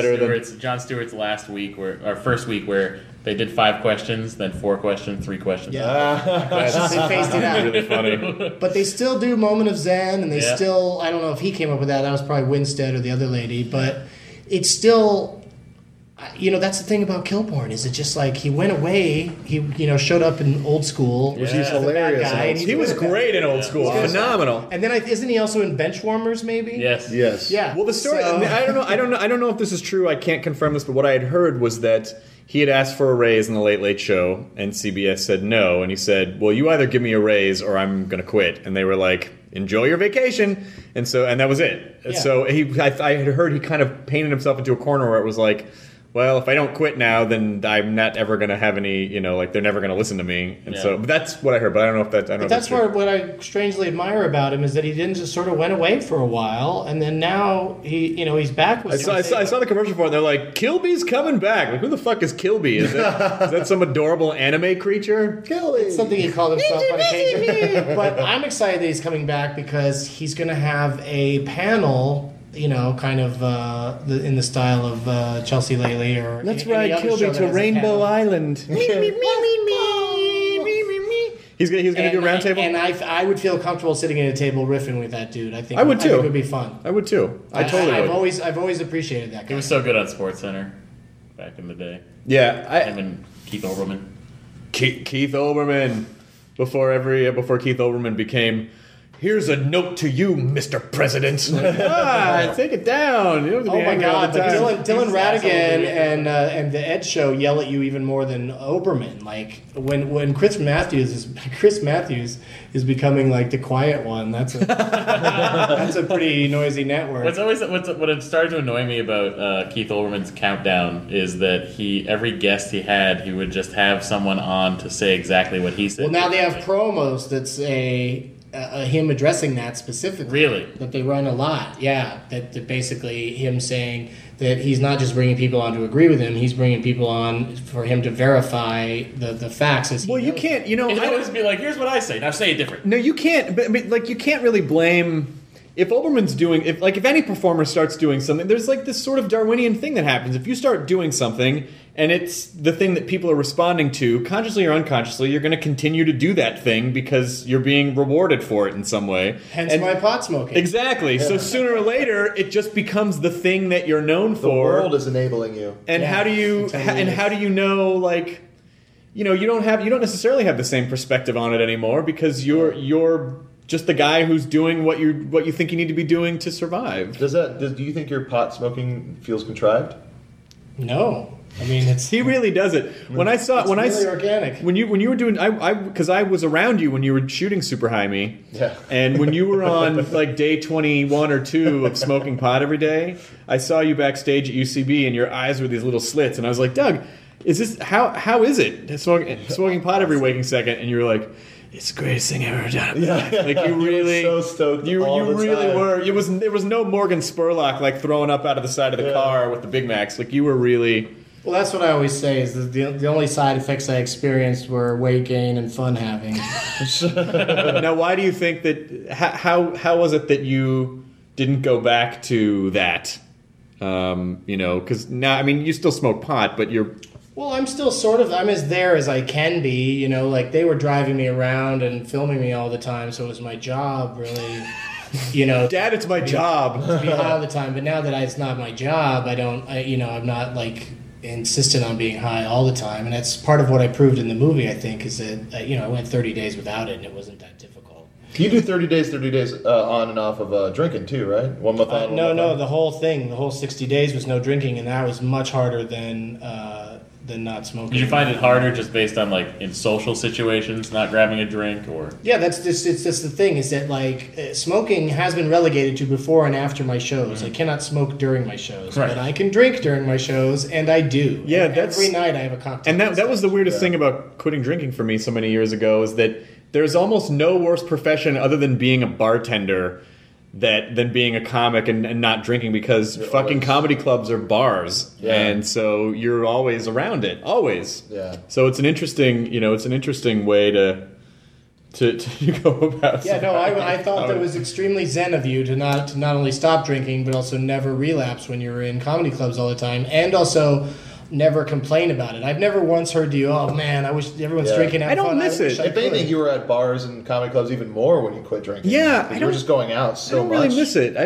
Jon Stewart's last week, first week, where they did 5 questions, then 4 questions, 3 questions. Yeah. They phased it out. Really funny. But they still do Moment of Zen, and they still, I don't know if he came up with that. That was probably Winstead or the other lady, but it's still... that's the thing about Kilborn, is it just he went away, he showed up in Old School, which he's hilarious. He was great in Old School, phenomenal. And then isn't he also in Benchwarmers? Maybe. Yes. Yeah. Well, the story, I don't know if this is true. I can't confirm this, but what I had heard was that he had asked for a raise in the Late Late Show, and CBS said no, and he said, "Well, you either give me a raise or I'm going to quit." And they were like, "Enjoy your vacation," and that was it. Yeah. So I had heard he kind of painted himself into a corner where it was like, well, if I don't quit now, then I'm not ever going to have any, they're never going to listen to me. And but that's what I heard, but I don't know if that's... That's what I strangely admire about him, is that he didn't just sort of went away for a while, and then now he's back with... I saw the commercial for it, and they're like, Kilby's coming back. Like, who the fuck is Kilby? Is that some adorable anime creature? Kilby! It's something he called himself on occasion. But I'm excited that he's coming back because he's going to have a panel... kind of in the style of Chelsea Lately or... Let's ride Kilby to Rainbow Island. He's going to do a round table? And I would feel comfortable sitting at a table riffing with that dude. I would too. I think it would be fun. I would too. I totally would. I've always appreciated that guy. He was so good on SportsCenter back in the day. Yeah. Him and Keith Olbermann. Keith Olbermann. Before Keith Olbermann became... Here's a note to you, Mr. President. Take it down. Oh my God! But Dylan Ratigan and the Ed Show yell at you even more than Oberman. Like when Chris Matthews is becoming like the quiet one. That's a pretty noisy network. What had started to annoy me about Keith Olbermann's countdown is that every guest he had, he would just have someone on to say exactly what he said. Well, now they have promos that say. Him addressing that specifically. Really? That they run a lot. Yeah. That basically him saying that he's not just bringing people on to agree with him, he's bringing people on for him to verify the facts. You can't, It'd always be like, here's what I say, now say it different. No, you can't, but you can't really blame... If Olbermann's doing... If any performer starts doing something, there's this sort of Darwinian thing that happens. If you start doing something... and it's the thing that people are responding to, consciously or unconsciously, you're going to continue to do that thing because you're being rewarded for it in some way. Hence my pot smoking. Exactly. Yeah. So sooner or later, it just becomes the thing that you're known for. The world is enabling you. And how do you know, you don't necessarily have the same perspective on it anymore because you're just the guy who's doing what you think you need to be doing to survive. Do you think your pot smoking feels contrived? No. I mean, he really does it. It's organic. When you were doing, because I was around you when you were shooting Super High Me, yeah. And when you were on day 21 or 2 of smoking pot every day, I saw you backstage at UCB, and your eyes were these little slits, and I was like, Doug, is this how is it smoking pot every waking second? And you were like, it's the greatest thing I've ever done. Yeah. You really were so stoked. You really were. There was no Morgan Spurlock throwing up out of the side of the car with the Big Macs. You were really. Well, that's what I always say is that the only side effects I experienced were weight gain and fun having. Now, why do you think that? How was it that you didn't go back to that? Because now, you still smoke pot, but you're. Well, I'm still I'm as there as I can be, you know, like they were driving me around and filming me all the time, so it was my job, really, you know. Dad, it's my job. To be high all the time, but now that it's not my job, I'm not like insistent on being high all the time, and that's part of what I proved in the movie, I think, is that, I went 30 days without it, and it wasn't that difficult. You do 30 days on and off of drinking too, right? 1 month on, No, the whole thing, the whole 60 days was no drinking, and that was much harder than not smoking. Did you find it harder just based on, like, in social situations, not grabbing a drink, or? Yeah, it's just the thing, is that, like, smoking has been relegated to before and after my shows. I cannot smoke during my shows, right. But I can drink during my shows, and I do. Yeah, every night I have a cocktail. And that was the weirdest thing about quitting drinking for me so many years ago, is that there's almost no worse profession other than being a bartender than being a comic and not drinking, because fucking comedy clubs are bars, and so you're always around it, always. Yeah. So it's an interesting, way to go about. Yeah, no, I thought that was extremely zen of you to not only stop drinking but also never relapse when you were in comedy clubs all the time, and also never complain about it. I've never once heard you, oh man, I wish everyone's drinking. I don't miss it. If anything, you were at bars and comedy clubs even more when you quit drinking. Yeah, you were just going out so much. I don't really miss it.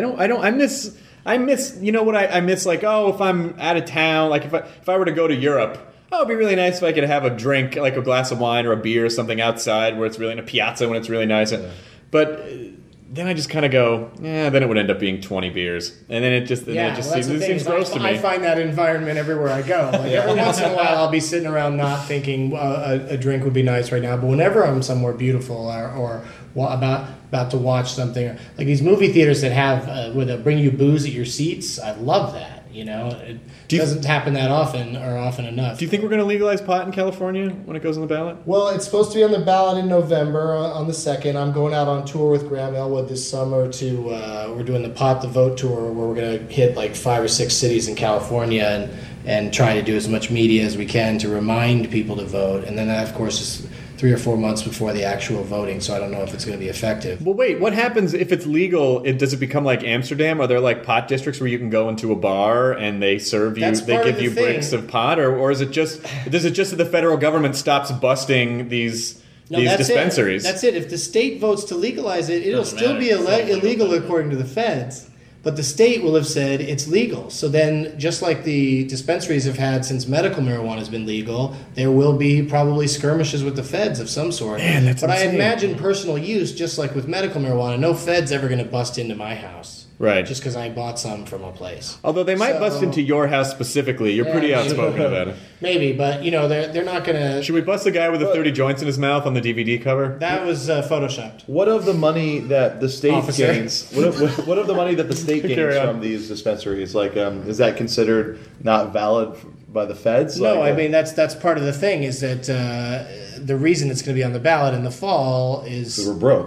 I miss. You know what I miss? Like, if I'm out of town, like if I were to go to Europe, it'd be really nice if I could have a drink, like a glass of wine or a beer or something outside where it's really in a piazza when it's really nice. Yeah. But then I just kind of go, then it would end up being 20 beers. And then it just seems gross to me. I find that environment everywhere I go. Like every once in a while I'll be sitting around not thinking a drink would be nice right now. But whenever I'm somewhere beautiful or about to watch something, like these movie theaters that have, where they'll bring you booze at your seats, I love that. You know, it doesn't happen that often or often enough. Do you think we're going to legalize pot in California when it goes on the ballot? Well, it's supposed to be on the ballot in November on the 2nd. I'm going out on tour with Graham Elwood this summer we're doing the Pot the Vote tour, where we're going to hit like 5 or 6 cities in California and try to do as much media as we can to remind people to vote. And then that, of course, is 3 or 4 months before the actual voting, so I don't know if it's going to be effective. Well, wait, what happens if it's legal? Does it become like Amsterdam? Are there like pot districts where you can go into a bar and they serve you, they give you bricks of pot, or is it just that the federal government stops busting these dispensaries? That's it. If the state votes to legalize it, it'll still be illegal according to the feds. But the state will have said it's legal. So then, just like the dispensaries have had since medical marijuana has been legal, there will be probably skirmishes with the feds of some sort. Man, that's but insane. I imagine personal use, just like with medical marijuana, no fed's ever going to bust into my house. Right. Just because I bought some from a place. Although they might bust into your house specifically. You're pretty outspoken about it. Maybe, but they're not going to... Should we bust the guy with the 30 joints in his mouth on the DVD cover? That was photoshopped. What of the money that the state gains? What of the money that the state gains from these dispensaries? Like, is that considered not valid by the feds? No, I mean that's part of the thing. Is that the reason it's going to be on the ballot in the fall is we're broke.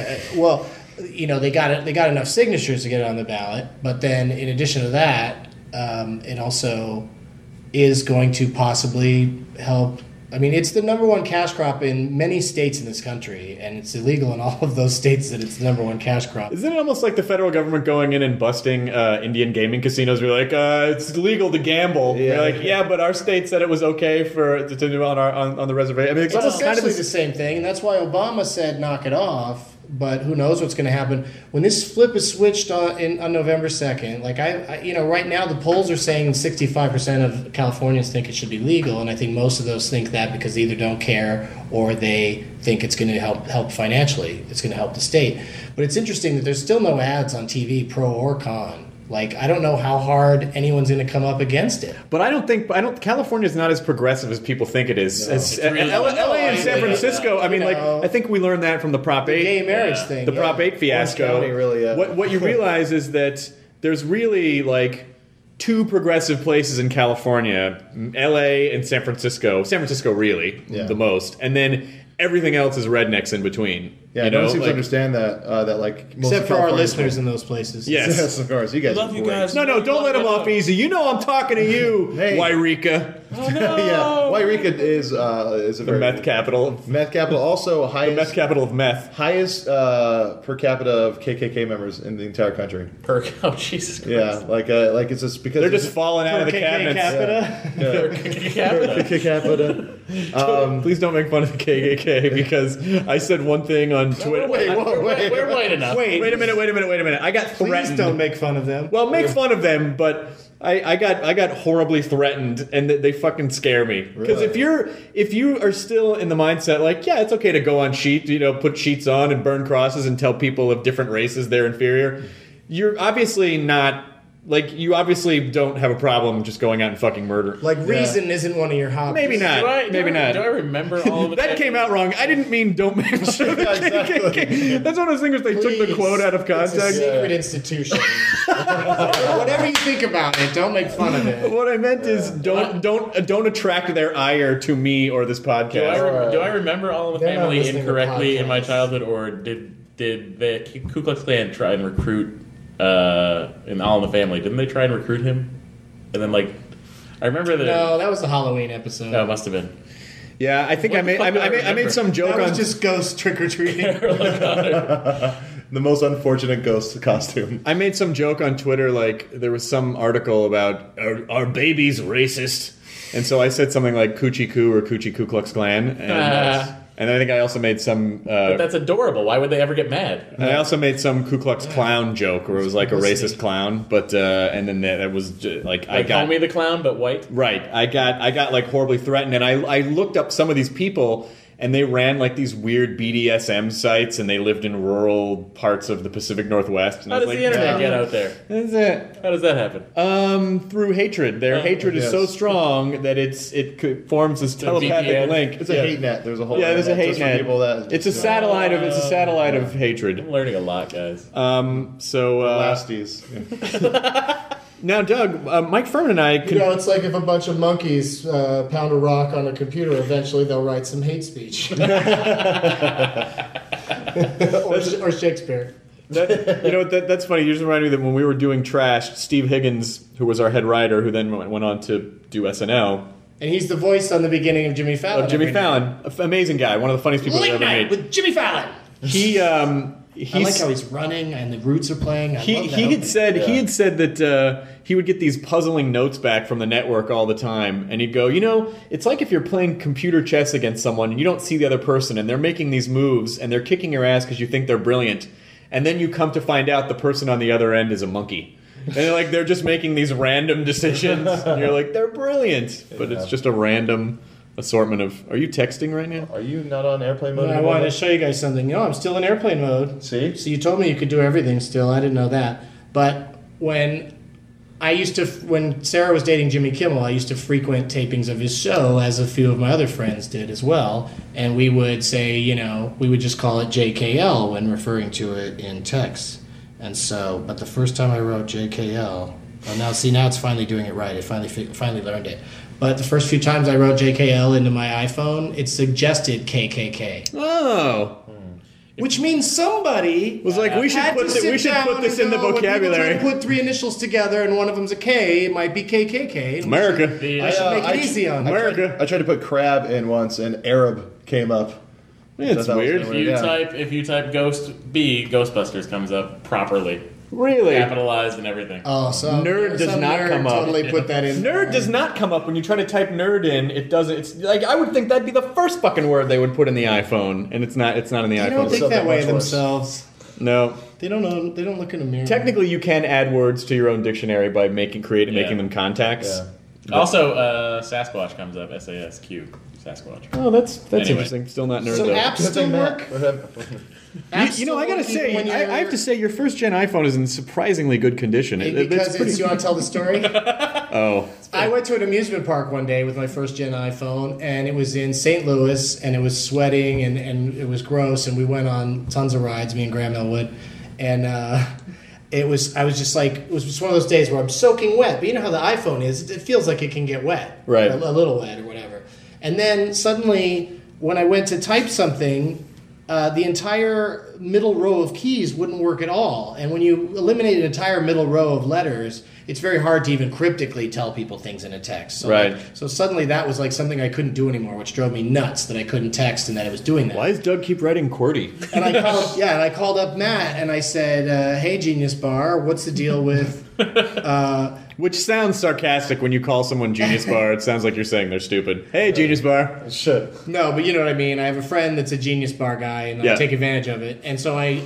They got enough signatures to get it on the ballot, but then in addition to that, it also is going to possibly help. I mean, it's the number one cash crop in many states in this country, and it's illegal in all of those states that it's the number one cash crop. Isn't it almost like the federal government going in and busting Indian gaming casinos? We're like, it's illegal to gamble. Yeah. We're like, yeah, but our state said it was okay to do on the reservation. I mean, it's essentially the same thing, and that's why Obama said knock it off. But who knows what's going to happen when this flip is switched on November 2nd? Like right now the polls are saying 65% of Californians think it should be legal, and I think most of those think that because they either don't care or they think it's going to help financially. It's going to help the state. But it's interesting that there's still no ads on TV, pro or con. Like, I don't know how hard anyone's going to come up against it. But California's not as progressive as people think it is. No. LA and San Francisco, I think we learned that from the Prop 8. The gay marriage thing. The Prop 8 fiasco. County, really, What you realize is that there's really, like, 2 progressive places in California, LA and San Francisco. San Francisco, really, the most. And then everything else is rednecks in between. Yeah, no one seems to understand that. Except for our listeners in those places. Yes, of course. You guys No, don't let them off easy. You know I'm talking to you, Wairika. Oh, no. Wairika is a The very meth capital. Meth capital. Also The highest meth capital of meth. highest per capita of KKK members in the entire country. Oh, Jesus Christ. Yeah, like it's just because They're just falling out of the KK cabinets. Capita. Capita. Please don't make fun of the KKK because I said one thing on Twitter. We're white enough. Wait a minute. I got Please threatened. don't make fun of them. Well, make fun of them, but I got horribly threatened, and they fucking scare me. Because if you are still in the mindset like, yeah, it's okay to go on sheet, put sheets on and burn crosses and tell people of different races they're inferior, you're obviously not. Like, you obviously don't have a problem just going out and fucking murder. Like, reason isn't one of your hobbies. Maybe not. Maybe not. Do I remember all of it? That came out wrong. I didn't mean don't make sure. Exactly. That's one of those things where they took the quote out of It's a context. secret institution. Whatever you think about it, don't make fun of it. What I meant is don't attract their ire to me or this podcast. Do I remember all of the They're not family listening to incorrectly in my podcasts. childhood, or did the Ku Klux Klan try and recruit in All in the Family? Didn't they try and recruit him? And then I remember that. No, that was the Halloween episode. No, it must have been. Yeah, I think What I the made fuck do I I made remember? some joke That was on just ghost trick or treating. The most unfortunate ghost costume. I made some joke on Twitter, like there was some article about are babies racist, and so I said something like Coochie Coo or Coochie Ku Klux Klan, and I think I also made some. But that's adorable. Why would they ever get mad? And I also made some Ku Klux Clown joke where it was like a racist clown, but and then that was just, like I got Homie the Clown, but white. right. I got like horribly threatened, and I looked up some of these people. And they ran like these weird BDSM sites, and they lived in rural parts of the Pacific Northwest. And How I was does like, the internet "No, get out there? That's it. How does that happen? Through hatred. Their hatred is yes. so strong that it forms this telepathic VPN. link. It's a hate net. There's a whole Yeah, there's a internet hate just for net. people that It's a satellite of I'm hatred. learning a lot, guys. Lasties. Now, Doug, Mike Furman and I You know, it's like if a bunch of monkeys pound a rock on a computer, eventually they'll write some hate speech. or Shakespeare. That's funny. You just reminded me that when we were doing Trash, Steve Higgins, who was our head writer, who then went on to do SNL. And he's the voice on the beginning of Jimmy Fallon. Jimmy Fallon, amazing guy, one of the funniest people Late I've ever Night made. with Jimmy Fallon. He's, I like how he's running and the Roots are playing. I love that he opening. had said that he would get these puzzling notes back from the network all the time, and he'd go, it's like if you're playing computer chess against someone and you don't see the other person, and they're making these moves and they're kicking your ass because you think they're brilliant, and then you come to find out the person on the other end is a monkey. And they're just making these random decisions, and you're like, they're brilliant, but it's just a random assortment of. Are you texting right now? Are you not on airplane mode? I anymore? wanted to show you guys something. I'm still in airplane mode. See? So you told me you could do everything still. I didn't know that. But when Sarah was dating Jimmy Kimmel, I used to frequent tapings of his show, as a few of my other friends did as well. And we would say, we would just call it JKL when referring to it in text. And so, but the first time I wrote JKL, now it's finally doing it right. It finally learned it. But the first few times I wrote JKL into my iPhone, it suggested KKK. Oh. Which means somebody Was like, we should had put to sit this down in the and go, vocabulary. When people try to put three initials together and one of them's a K, it might be KKK. America. I should make it easy on them. America. I tried to put crab in once, and Arab came up. Yeah, it's That was weird. the If you type Ghost B, Ghostbusters comes up properly, Really? capitalized and everything. Oh, some Nerd does some not nerd come up. Totally put that in. Nerd does not come up when you try to type nerd in. It doesn't. It's like I would think that'd be the first fucking word they would put in the iPhone, and it's not. It's not in the They iPhone. don't think that Something way much worse. themselves. No. They don't know. They don't look in a mirror. Technically, you can add words to your own dictionary by making Yeah. them contacts. Yeah. Also, Sasquatch comes up. SASQ. Sasquatch. Oh, that's Anyway. interesting. Still not nerd So though. apps still work. Apps You know, I gotta still work say, even when I have you're- to say, your first gen iPhone is in surprisingly good condition. Because pretty. you want to tell the story? Oh, I went to an amusement park one day with my first gen iPhone, and it was in St. Louis, and it was sweating, and it was gross, and we went on tons of rides, me and Graham Elwood, and I was just like, it was just one of those days where I'm soaking wet, but you know how the iPhone is, it feels like it can get wet. Right. A little wet or whatever. And then suddenly, when I went to type something, the entire middle row of keys wouldn't work at all. And when you eliminate an entire middle row of letters, it's very hard to even cryptically tell people things in a text. So, right. So suddenly that was like something I couldn't do anymore, which drove me nuts that I couldn't text and that it was doing that. Why does Doug keep writing QWERTY? And I called up Matt and I said, "Hey, Genius Bar, what's the deal with?" Which sounds sarcastic when you call someone Genius Bar. It sounds like you're saying they're stupid. Hey, Genius Bar. Shit. No, but you know what I mean. I have a friend that's a Genius Bar guy, and I take advantage of it. And so I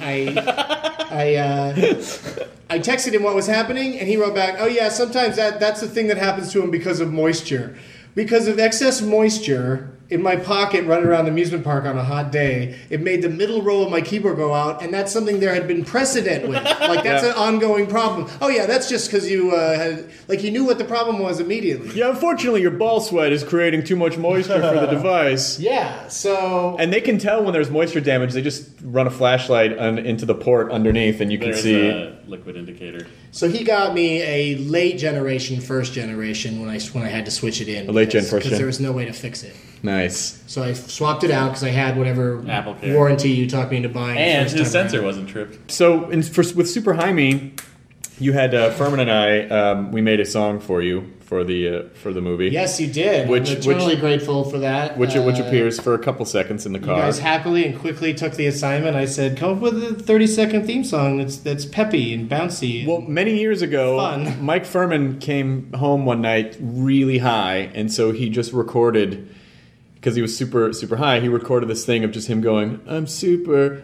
texted him what was happening, and he wrote back, "Oh yeah, sometimes that's the thing that happens to him because of moisture. Because of excess moisture in my pocket running around the amusement park on a hot day, it made the middle row of my keyboard go out, and that's something there had been precedent with. Like, that's an ongoing problem. Oh, yeah, that's just because you you knew what the problem was immediately. Yeah, unfortunately, your ball sweat is creating too much moisture for the device. Yeah, so... And they can tell when there's moisture damage. They just run a flashlight into the port underneath, and you can see... a liquid indicator. So he got me a late generation, first generation when I had to switch it in. A late gen, first gen. Because there was no way to fix it. Nice. So I swapped it out because I had whatever Apple Care warranty you talked me into buying. And his sensor wasn't tripped. So with Super Jaime, you had Furman and I. We made a song for you for the movie. Yes, you did. I'm eternally grateful for that. Which appears for a couple seconds in the car. You guys happily and quickly took the assignment. I said, "Come up with a 30-second theme song that's peppy and bouncy." Well, many years ago, fun. Mike Furman came home one night really high, and so he just recorded. Because he was super, super high, he recorded this thing of just him going, I'm super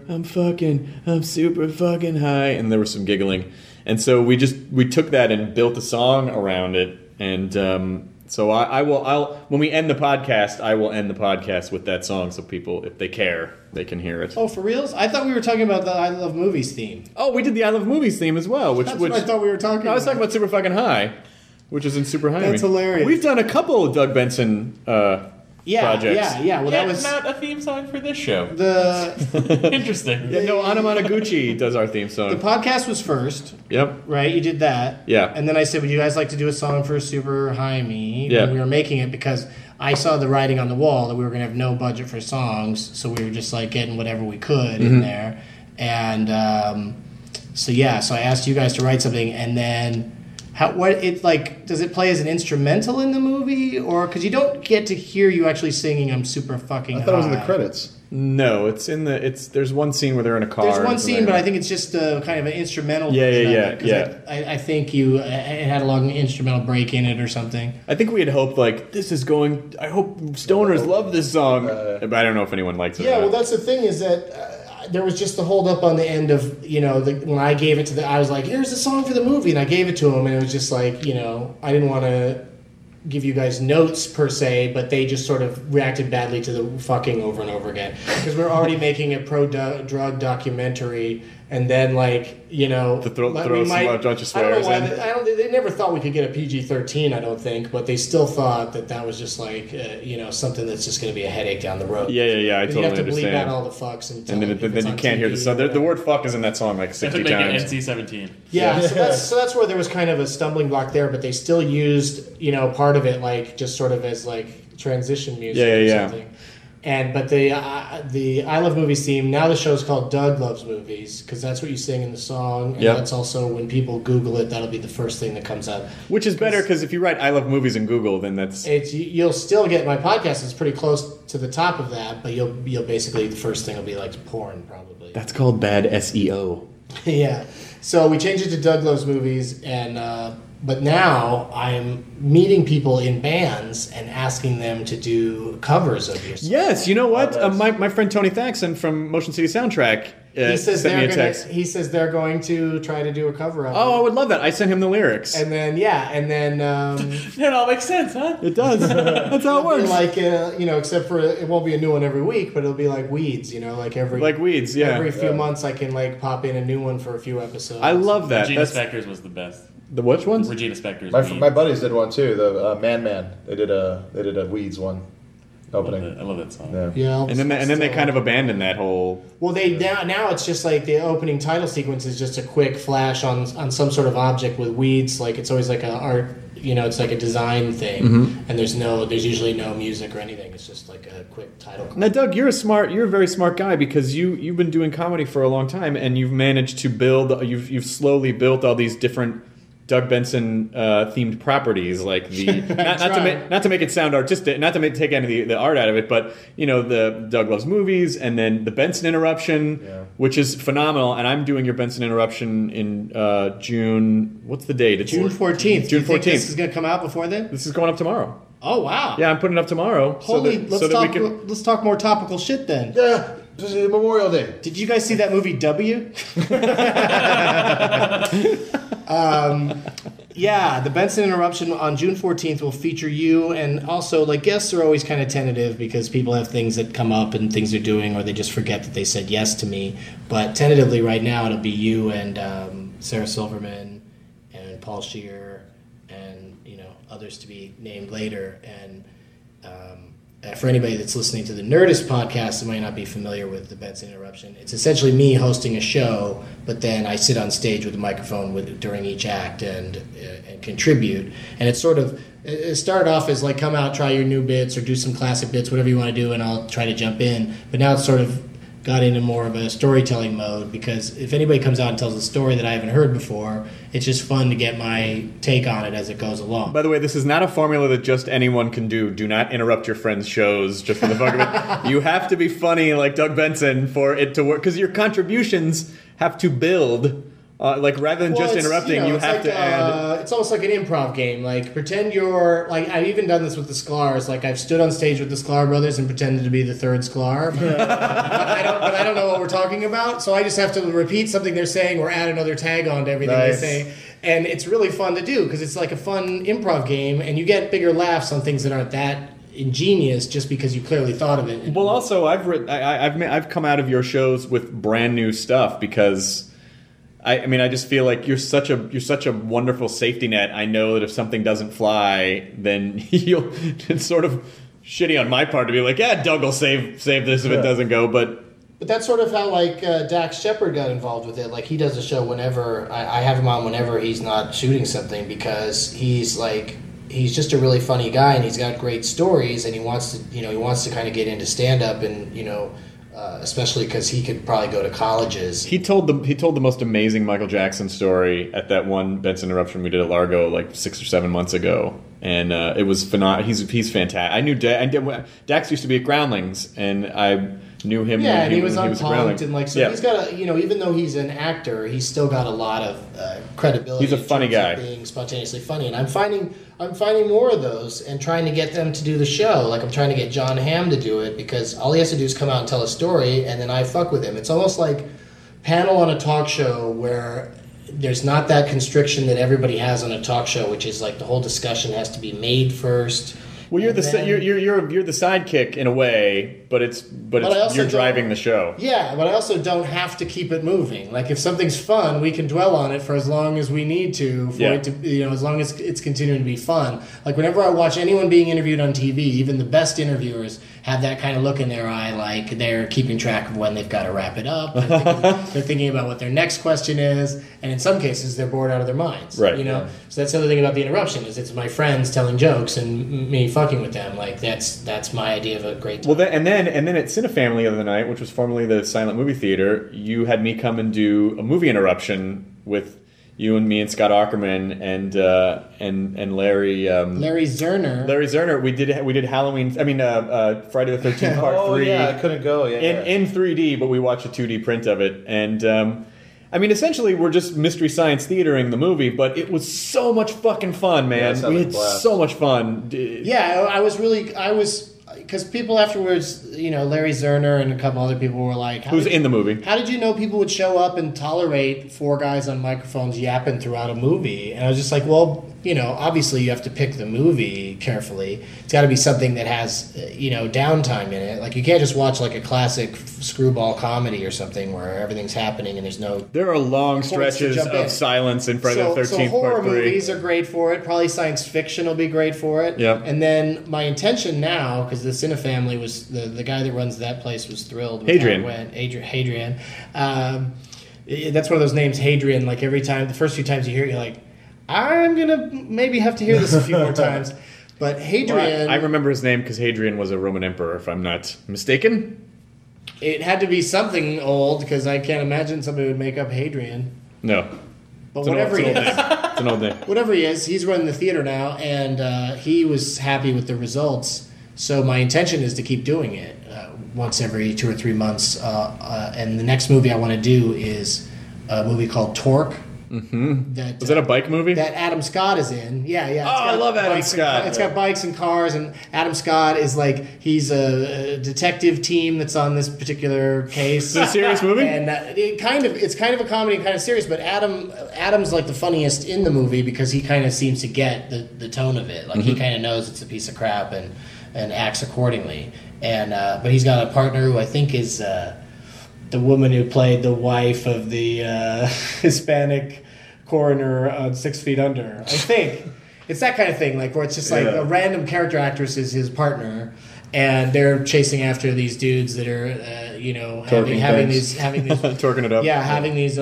fucking high. And there was some giggling. And so we took that and built a song around it. And so I'll when we end the podcast, I will end the podcast with that song so people, if they care, they can hear it. Oh, for reals? I thought we were talking about the I Love Movies theme. Oh, we did the I Love Movies theme as well. That's what I thought we were talking about. I was talking about Super Fucking High, which is in Super High. That's hilarious. We've done a couple of Doug Benson projects. Yeah. Well, that was not a theme song for this show. Interesting. Yeah, no, Anamanaguchi does our theme song. The podcast was first. Yep. Right? You did that. Yeah. And then I said, would you guys like to do a song for Super Jaime? Yeah. When we were making it because I saw the writing on the wall that we were going to have no budget for songs, so we were just like getting whatever we could in there. And so I asked you guys to write something, and then does it play as an instrumental in the movie, or because you don't get to hear you actually singing "I'm super fucking high"? I thought it was in the credits. No, there's one scene where they're in a car. There's one scene, but I think it's just kind of an instrumental. Yeah. I think it had a long instrumental break in it or something. I think we had hoped I hope stoners love this song, but I don't know if anyone likes it. Yeah, well, that's the thing is that. There was just the hold up on the end of, when I gave it to I was like, here's the song for the movie, and I gave it to him, and it was just like, I didn't want to give you guys notes per se, but they just sort of reacted badly to the fucking over and over again. Because we're already making a pro-drug documentary, and then throw a bunch of swears in. They never thought we could get a PG-13, I don't think, but they still thought that was just something that's just going to be a headache down the road. Yeah, I totally understand. You have to bleep out all the fucks and then you can't hear the song. The word fuck is in that song 60 times. NC-17. Yeah, so that's where there was kind of a stumbling block there, but they still used, part of it just sort of as transition music or something. But the I Love Movies theme, now the show's called Doug Loves Movies, because that's what you sing in the song, and that's also, when people Google it, that'll be the first thing that comes up. Which is better, because if you write I Love Movies in Google, then you'll still get my podcast is pretty close to the top of that, but you'll basically, the first thing will be porn, probably. That's called bad SEO. Yeah. So we changed it to Doug Loves Movies, and but now I'm meeting people in bands and asking them to do covers of your songs. Yes, you know what? My friend Tony Thaxton from Motion City Soundtrack sent me a text. He says they're going to try to do a cover of it. Oh, I would love that. I sent him the lyrics. And then, it all makes sense, huh? It does. That's how it works. Except for it won't be a new one every week, but it'll be like Weeds, Weeds, yeah. Every few months I can pop in a new one for a few episodes. I love that. Regina Spektor's was the best. The which ones? Regina Spektor's. My buddies did one too. The Man. They did a Weeds one opening. I love that song. Yeah. And then they kind of abandoned that whole. Well, now it's just the opening title sequence is just a quick flash on some sort of object with weeds. It's always a art it's like a design thing, and there's usually no music or anything. It's just like a quick title card. Now, Doug, you're a very smart guy because you've been doing comedy for a long time, and you've managed to you've slowly built all these different Doug Benson themed properties, like the not to make it sound artistic, not to take any of the art out of it, but the Doug Loves Movies, and then the Benson Interruption, which is phenomenal. And I'm doing your Benson Interruption in June. What's the date? June 14th. June 14th. This is going to come out before then? This is going up tomorrow. Oh wow! Yeah, I'm putting it up tomorrow. Let's talk more topical shit then. Yeah, this is Memorial Day. Did you guys see that movie W? Yeah, the Benson Interruption on June 14th will feature you, and also, like, guests are always kind of tentative because people have things that come up and things they're doing, or they just forget that they said yes to me. But tentatively right now it'll be you and Sarah Silverman and Paul Scheer and, others to be named later. And for anybody that's listening to the Nerdist podcast that might not be familiar with the Benson Interruption, it's essentially me hosting a show, but then I sit on stage with a microphone during each act and contribute. And it started off as like, come out, try your new bits or do some classic bits, whatever you want to do, and I'll try to jump in. But now it's sort of got into more of a storytelling mode, because if anybody comes out and tells a story that I haven't heard before, it's just fun to get my take on it as it goes along. By the way, this is not a formula that just anyone can do. Do not interrupt your friends' shows just for the fuck of it. You have to be funny like Doug Benson for it to work, because your contributions have to build. Rather than just interrupting, you have to add. It's almost like an improv game. Like, pretend you're like, I've even done this with the Sklars. Like, I've stood on stage with the Sklar brothers and pretended to be the third Sklar. but I don't know what we're talking about, so I just have to repeat something they're saying or add another tag on to everything they say. And it's really fun to do because it's like a fun improv game, and you get bigger laughs on things that aren't that ingenious just because you clearly thought of it. Well, also, I've come out of your shows with brand new stuff because. I just feel like you're such a wonderful safety net. I know that if something doesn't fly, then it's sort of shitty on my part to be like, yeah, Doug will save this if it doesn't go. But that's sort of how Dax Shepard got involved with it. Like, he does a show whenever I have him on whenever he's not shooting something, because he's just a really funny guy and he's got great stories, and he wants to kind of get into stand up, and especially because he could probably go to colleges. He told the most amazing Michael Jackson story at that one Benson Interruption we did at Largo like 6 or 7 months ago, and it was phenomenal. He's fantastic. I knew Dax used to be at Groundlings, and I knew him. Yeah, when and he was on Punk'd, and he's got even though he's an actor, he's still got a lot of credibility. He's a funny guy, being spontaneously funny, and I'm finding more of those and trying to get them to do the show. Like, I'm trying to get John Hamm to do it, because all he has to do is come out and tell a story, and then I fuck with him. It's almost like panel on a talk show where there's not that constriction that everybody has on a talk show, which is like the whole discussion has to be made first. Well, you're the sidekick in a way, but you're driving the show. Yeah, but I also don't have to keep it moving. Like, if something's fun, we can dwell on it for as long as we need to it to, as long as it's continuing to be fun. Like, whenever I watch anyone being interviewed on TV, even the best interviewers have that kind of look in their eye, like they're keeping track of when they've got to wrap it up. They're thinking about what their next question is, and in some cases, they're bored out of their minds. Right. So that's the other thing about the interruption is it's my friends telling jokes and me fucking with them. Like, that's my idea of a great time. Well, and then at Cinefamily the other night, which was formerly the Silent Movie Theater, you had me come and do a movie interruption with you and me and Scott Aukerman and Larry Zerner. Larry Zerner. We did Halloween. Friday the 13th Part 3. Yeah, I couldn't go. In 3D, but we watched a 2D print of it, and essentially we're just Mystery Science Theatering the movie, but it was so much fucking fun, man. We had so much fun. Yeah, I was because people afterwards, Larry Zerner and a couple other people were like, who's in the movie? How did you know people would show up and tolerate 4 guys on microphones yapping throughout a movie? And I was just like, well, obviously you have to pick the movie carefully. It's got to be something that has, downtime in it. Like, you can't just watch like a classic screwball comedy or something where everything's happening and there's no... There are long stretches of silence in Friday the 13th Part 3. So horror movies are great for it. Probably science fiction will be great for it. Yep. And then my intention now, because the Cinefamily was... The guy that runs that place was thrilled with Hadrian. how it went. Hadrian. That's one of those names, Hadrian. Like, every time, the first few times you hear it, you're like... I'm gonna maybe have to hear this a few more times. But Hadrian, I remember his name because Hadrian was a Roman emperor, if I'm not mistaken. it had to be something old because I can't imagine somebody would make up Hadrian. No. But whatever he is, It's an old name. whatever he is, he's running the theater now, and he was happy with the results. So my intention is to keep doing it once every 2 or 3 months. And the next movie I want to do is a movie called Torque. Mm-hmm. Was that a bike movie? That Adam Scott is in. Yeah. Oh, I love Adam Scott. It's got bikes and cars, and Adam Scott is like, he's a detective team that's on this particular case. Is it a serious movie? And it's kind of a comedy and kind of serious, but Adam's like the funniest in the movie because he kind of seems to get the tone of it. Like he kind of knows it's a piece of crap and acts accordingly. And but he's got a partner who I think is the woman who played the wife of the Hispanic coroner on 6 Feet Under. I think it's that kind of thing, like where it's just like a random character actress is his partner, and they're chasing after these dudes that are, having these torquing it up. Yeah, having these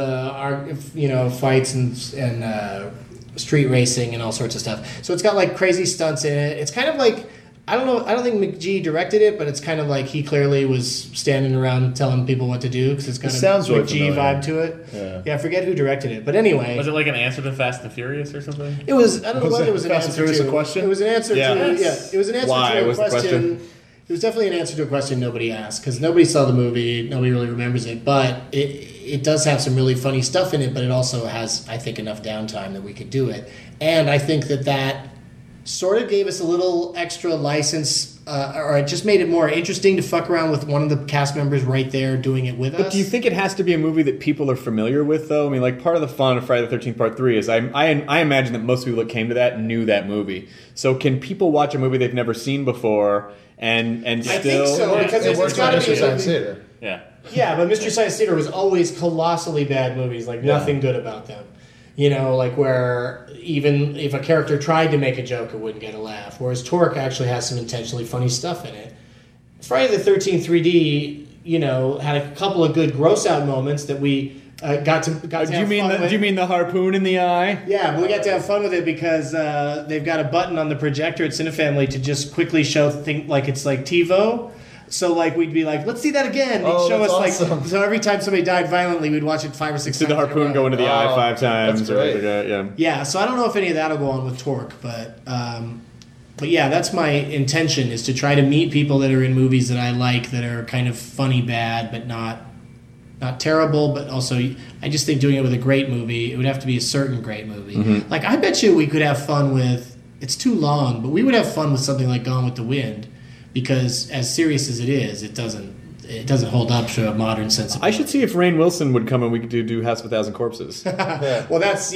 fights and street racing and all sorts of stuff. So it's got like crazy stunts in it. It's kind of like, I don't know. I don't think McGee directed it, but it's kind of like he clearly was standing around telling people what to do because it's got a McGee vibe to it. Yeah, I forget who directed it, but anyway, was it like an answer to Fast and Furious or something? It was. I don't know what it was an answer to. A question? It was an answer to. Yeah, it was an answer to a question. It was definitely an answer to a question nobody asked because nobody saw the movie, nobody really remembers it, but it does have some really funny stuff in it, but it also has, I think, enough downtime that we could do it, and I think that sort of gave us a little extra license, or it just made it more interesting to fuck around with one of the cast members right there doing it with us. But do you think it has to be a movie that people are familiar with, though? I mean, like, part of the fun of Friday the 13th Part 3 is I imagine that most people that came to that knew that movie. So can people watch a movie they've never seen before and still... I think so, because it's got to be... Science Theater. Yeah. Yeah, but Mystery Science Theater was always colossally bad movies, like nothing good about them. You know, like where even if a character tried to make a joke, it wouldn't get a laugh. Whereas Torque actually has some intentionally funny stuff in it. Friday the 13th 3D, had a couple of good gross out moments that we got to have fun with. Do you mean the harpoon in the eye? Yeah, but we got to have fun with it because they've got a button on the projector at Cinefamily to just quickly show things like it's like TiVo. So, like, we'd be like, let's see that again. They'd show us, awesome. so every time somebody died violently, we'd watch it 5 or 6 times. See the harpoon go into the eye 5 times. That's great. Yeah, so I don't know if any of that will go on with Torque, but yeah, that's my intention, is to try to meet people that are in movies that I like, that are kind of funny bad, but not terrible, but also, I just think doing it with a great movie, it would have to be a certain great movie. Mm-hmm. Like, I bet you we could have fun with, it's too long, but we would have fun with something like Gone with the Wind. Because as serious as it is, it doesn't hold up to a modern sensibility. I should see if Rainn Wilson would come and we could do House of a Thousand Corpses. Well, that's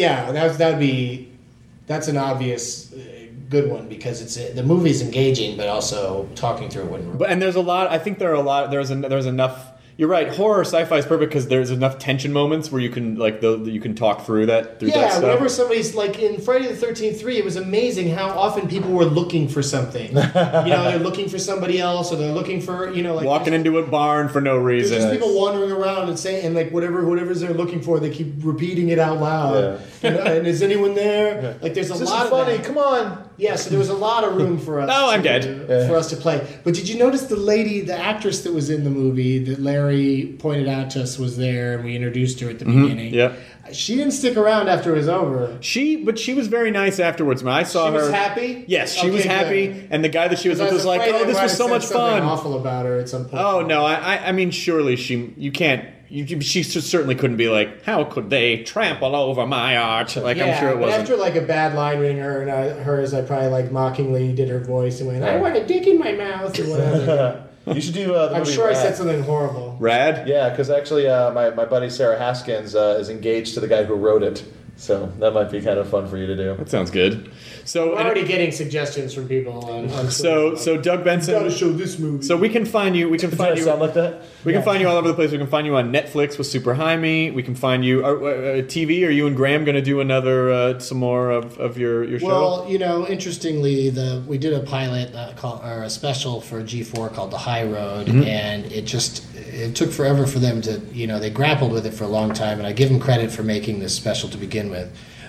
an obvious good one because the movie's engaging, but also talking through it wouldn't. And there's a lot. I think there's enough. You're right. Horror sci-fi is perfect because there's enough tension moments where you can you can talk through that. Yeah, whenever somebody's like in Friday the 13th 3, it was amazing how often people were looking for something. They're looking for somebody else, or they're looking for walking into a barn for no reason. There's just people wandering around and saying, and like whatever's they're looking for, they keep repeating it out loud. Yeah. And is anyone there? Yeah. Like there's a lot of funny. That. Come on. Yeah, so there was a lot of room for us. I'm dead. For us to play. But did you notice the actress that was in the movie that Larry pointed out to us was there, and we introduced her at the beginning? Yeah. She didn't stick around after it was over. But she was very nice afterwards. When I saw her, she was happy. Yes, she was happy, good. And the guy that she was with was like, "Oh, this was so much fun." Awful about her at some point. Oh no, I mean, surely you can't. She certainly couldn't be like, how could they trample over my art? Like, I'm sure it wasn't. After like a bad line reading hers, I probably like mockingly did her voice and went, I want a dick in my mouth or whatever. You should do the I'm movie sure Rad. I said something horrible. Rad? Yeah, because actually my buddy Sarah Haskins is engaged to the guy who wrote it. So that might be kind of fun for you to do. That sounds good. So we're already getting suggestions from people on so Doug Benson. Got to show this movie. So we can find you. We can find you. Sound like that? We can find you all over the place. We can find you on Netflix with Super Jaime. We can find you TV. Are you and Graham going to do another some more of your show? Well, interestingly, we did a pilot or a special for G4 called The High Road, and it took forever for them to they grappled with it for a long time, and I give them credit for making this special to begin with.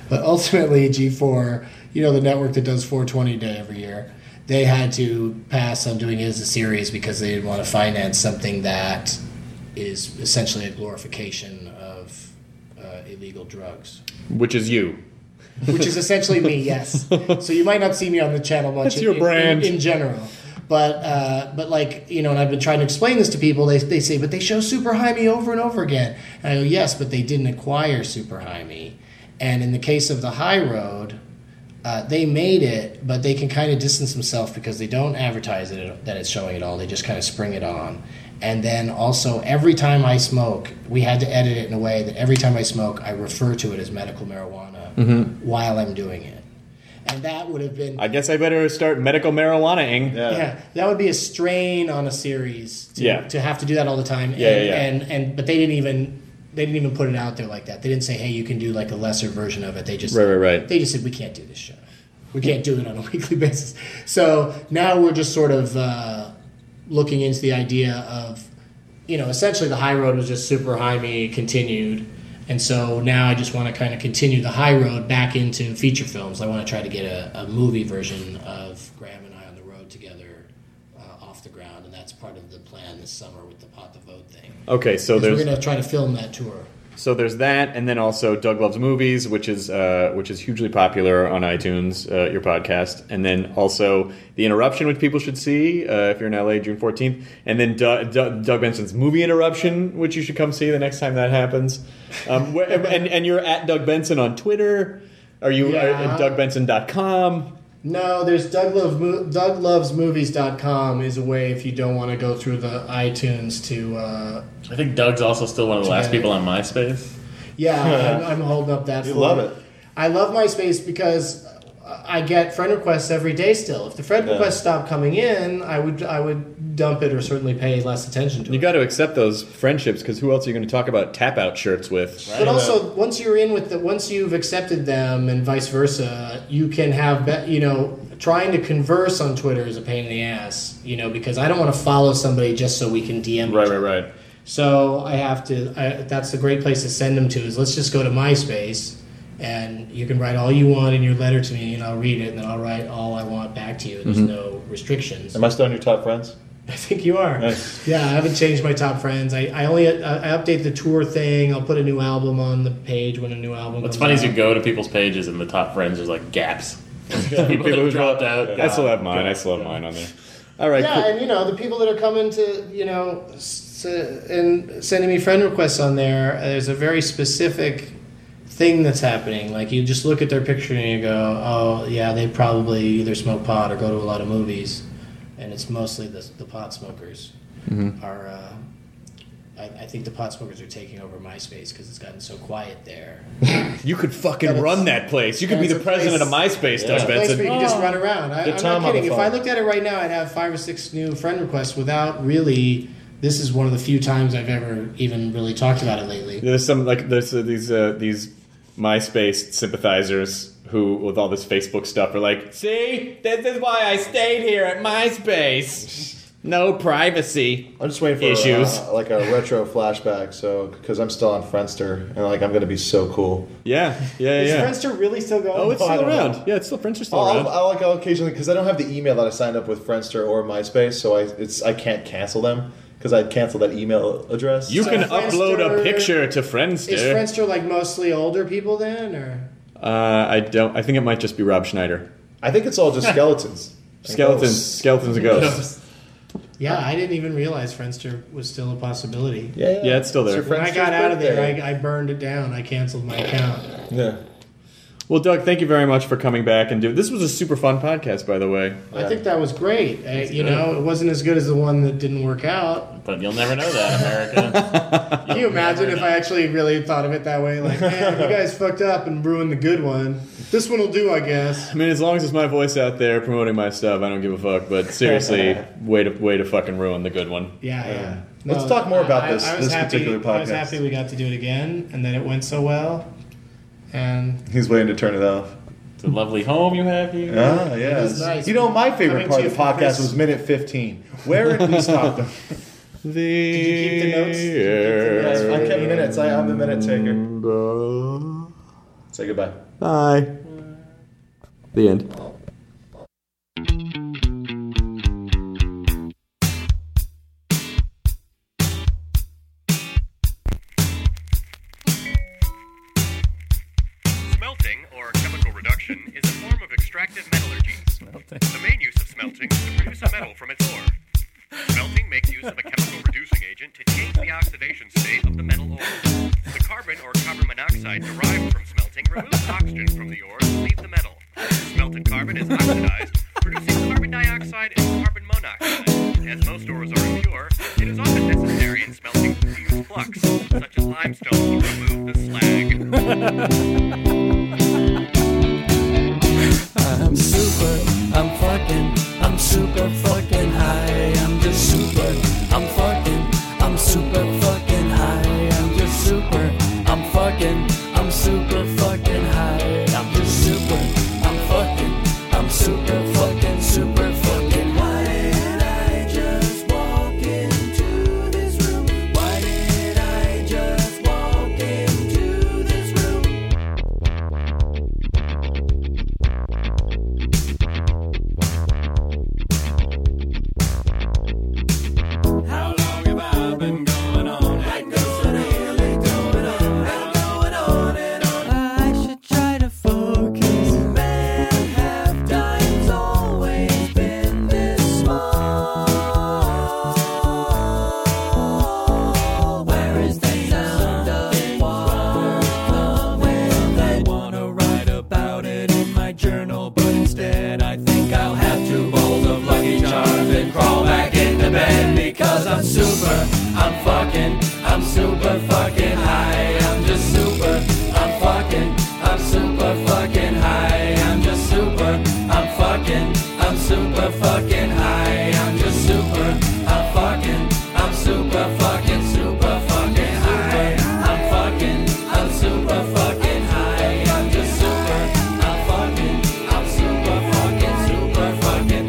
But ultimately, G4, the network that does 420 Day every year, they had to pass on doing it as a series because they didn't want to finance something that is essentially a glorification of illegal drugs. Which is you. Which is essentially me, yes. So you might not see me on the channel much. That's your brand. In general. But like, and I've been trying to explain this to people. They say, but they show Super Jaime over and over again. And I go, yes, but they didn't acquire Super Jaime. And in the case of the High Road, they made it, but they can kind of distance themselves because they don't advertise it that it's showing it all. They just kind of spring it on. And then also, every time I smoke, we had to edit it in a way that every time I smoke, I refer to it as medical marijuana while I'm doing it. And that would have been... I guess I better start medical marijuana-ing. Yeah, that would be a strain on a series to have to do that all the time. But they didn't even put it out there like that. They didn't say, hey, you can do like a lesser version of it. They just They just said, we can't do this show. We can't do it on a weekly basis. So now we're just sort of looking into the idea of, essentially the High Road was just Super Jaime continued. And so now I just want to kind of continue the High Road back into feature films. I want to try to get a movie version of Graham and I on the road together off the ground. And that's part of the plan this summer with the Pot the Vote thing. Okay, so we're going to try to film that tour. So there's that, and then also Doug Loves Movies, which is hugely popular on iTunes, your podcast, and then also The Interruption, which people should see if you're in LA, June 14th, and then Doug Benson's Movie Interruption, which you should come see the next time that happens. And you're at Doug Benson on Twitter. Are you at DougBenson.com? No, there's DougLovesMovies.com is a way if you don't want to go through the iTunes to... I think Doug's also still one of the last people on MySpace. Yeah, I'm holding up that. You love it. I love MySpace because I get friend requests every day still. If the friend requests stopped coming in, I would dump it or certainly pay less attention to it. You got to accept those friendships because who else are you going to talk about tap-out shirts with? Right. But also, once you've accepted them and vice versa, you can have, trying to converse on Twitter is a pain in the ass, because I don't want to follow somebody just so we can DM each other. Right. So I have to, that's a great place to send them to is let's just go to MySpace and you can write all you want in your letter to me and I'll read it and then I'll write all I want back to you. There's no restrictions. Am I still on your top friends? I think you are. Nice. Yeah, I haven't changed my top friends. I update the tour thing. I'll put a new album on the page when a new album What's comes funny out. is you go to people's pages and the top friends there's like gaps. people who dropped out. I still have mine. I still have mine on there. All right. Yeah, cool. and the people that are coming to and sending me friend requests on there, there's a very specific thing that's happening. Like you just look at their picture and you go, oh yeah, they probably either smoke pot or go to a lot of movies, and it's mostly the pot smokers are. I think the pot smokers are taking over MySpace because it's gotten so quiet there. You could fucking run that place. You could be the president of MySpace, Doug It's a place Benson. where you can just run around. I'm not kidding. If I looked at it right now, I'd have 5 or 6 new friend requests without really... This is one of the few times I've ever even really talked about it lately. There's these MySpace sympathizers who, with all this Facebook stuff, are like, see, this is why I stayed here at MySpace. No privacy. I'm just waiting for issues. Like a retro flashback, because I'm still on Friendster, and like I'm gonna be so cool. Yeah. Is Friendster really still going? Oh, it's still around. Yeah, it's still Friendster's still around. I'll occasionally, because I don't have the email that I signed up with Friendster or MySpace, so I can't cancel them. Because I'd cancel that email address. You can upload a picture to Friendster. Is Friendster like mostly older people then, or? I think it might just be Rob Schneider. I think it's all just skeletons. Skeletons and ghosts. Yeah, I didn't even realize Friendster was still a possibility. Yeah, it's still there. When I got out of there, I burned it down. I canceled my account. Yeah. Well, Doug, thank you very much for coming back and this was a super fun podcast, by the way. I think that was great. It wasn't as good as the one that didn't work out. But you'll never know that, America. Can you imagine if I actually really thought of it that way? Like, man, you guys fucked up and ruined the good one. This one will do, I guess. I mean, as long as it's my voice out there promoting my stuff, I don't give a fuck. But seriously, way to fucking ruin the good one. Yeah. Let's talk more about this happy, particular podcast. I was happy we got to do it again, and then it went so well. And he's waiting to turn it off. It's a lovely home you have here. Ah, yes. Nice. My favorite part of the podcast was minute 15. Where did we stop them? Did you keep the notes? Yes, I kept minutes. I'm the minute taker. Say goodbye. Bye. The end. Smelting, or chemical reduction, is a form of extractive metallurgy. The main use of smelting is to produce a metal from its ore. Smelting makes use of a chemical reducing agent to change the oxidation state of the metal ore. The carbon or carbon monoxide derived from smelting removes oxygen from the ore to leave the metal. Smelted carbon is oxidized, producing carbon dioxide and carbon monoxide. As most ores are impure, it is often necessary in smelting to use flux, such as limestone, to remove the slag. I'm super fucking high. I'm just super, I'm super fucking high. I'm just super, I'm super fucking high. I'm just super, I'm super fucking Why did I just walk into this room? Why did I just walk into this room? How long have I been going on and going on and on? I should try to focus. Man, have times always been this small? Where is the sound of water? I wanna write about it in my journal, but instead I think I'll have 2 bowls of Lucky Charms and crawl back into bed because I'm super fucking high. I'm just super, I'm super fucking high. I'm just super, I'm super fucking high. I'm just super, I'm super fucking high. I'm super fucking high. I'm just super, I'm super fucking.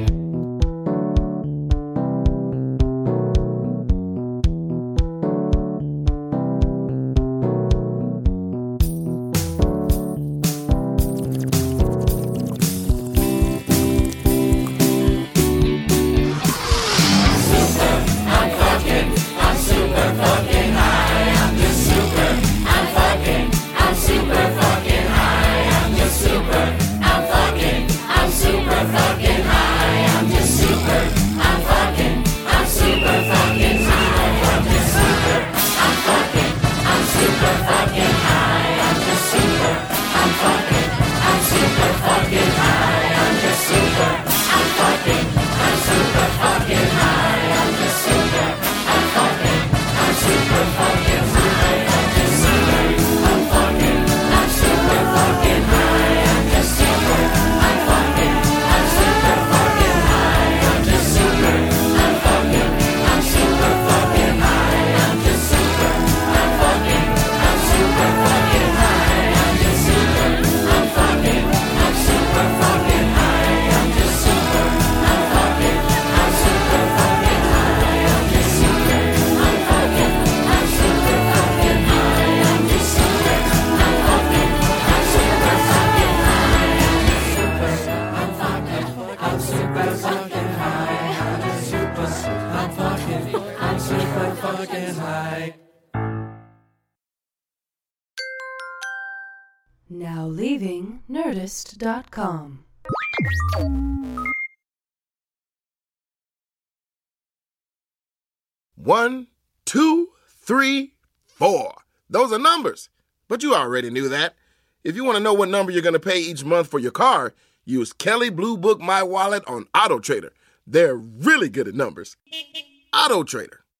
Now leaving Nerdist.com. One, 2, 3, 4. Those are numbers. But you already knew that. If you want to know what number you're going to pay each month for your car, use Kelley Blue Book My Wallet on AutoTrader. They're really good at numbers. AutoTrader.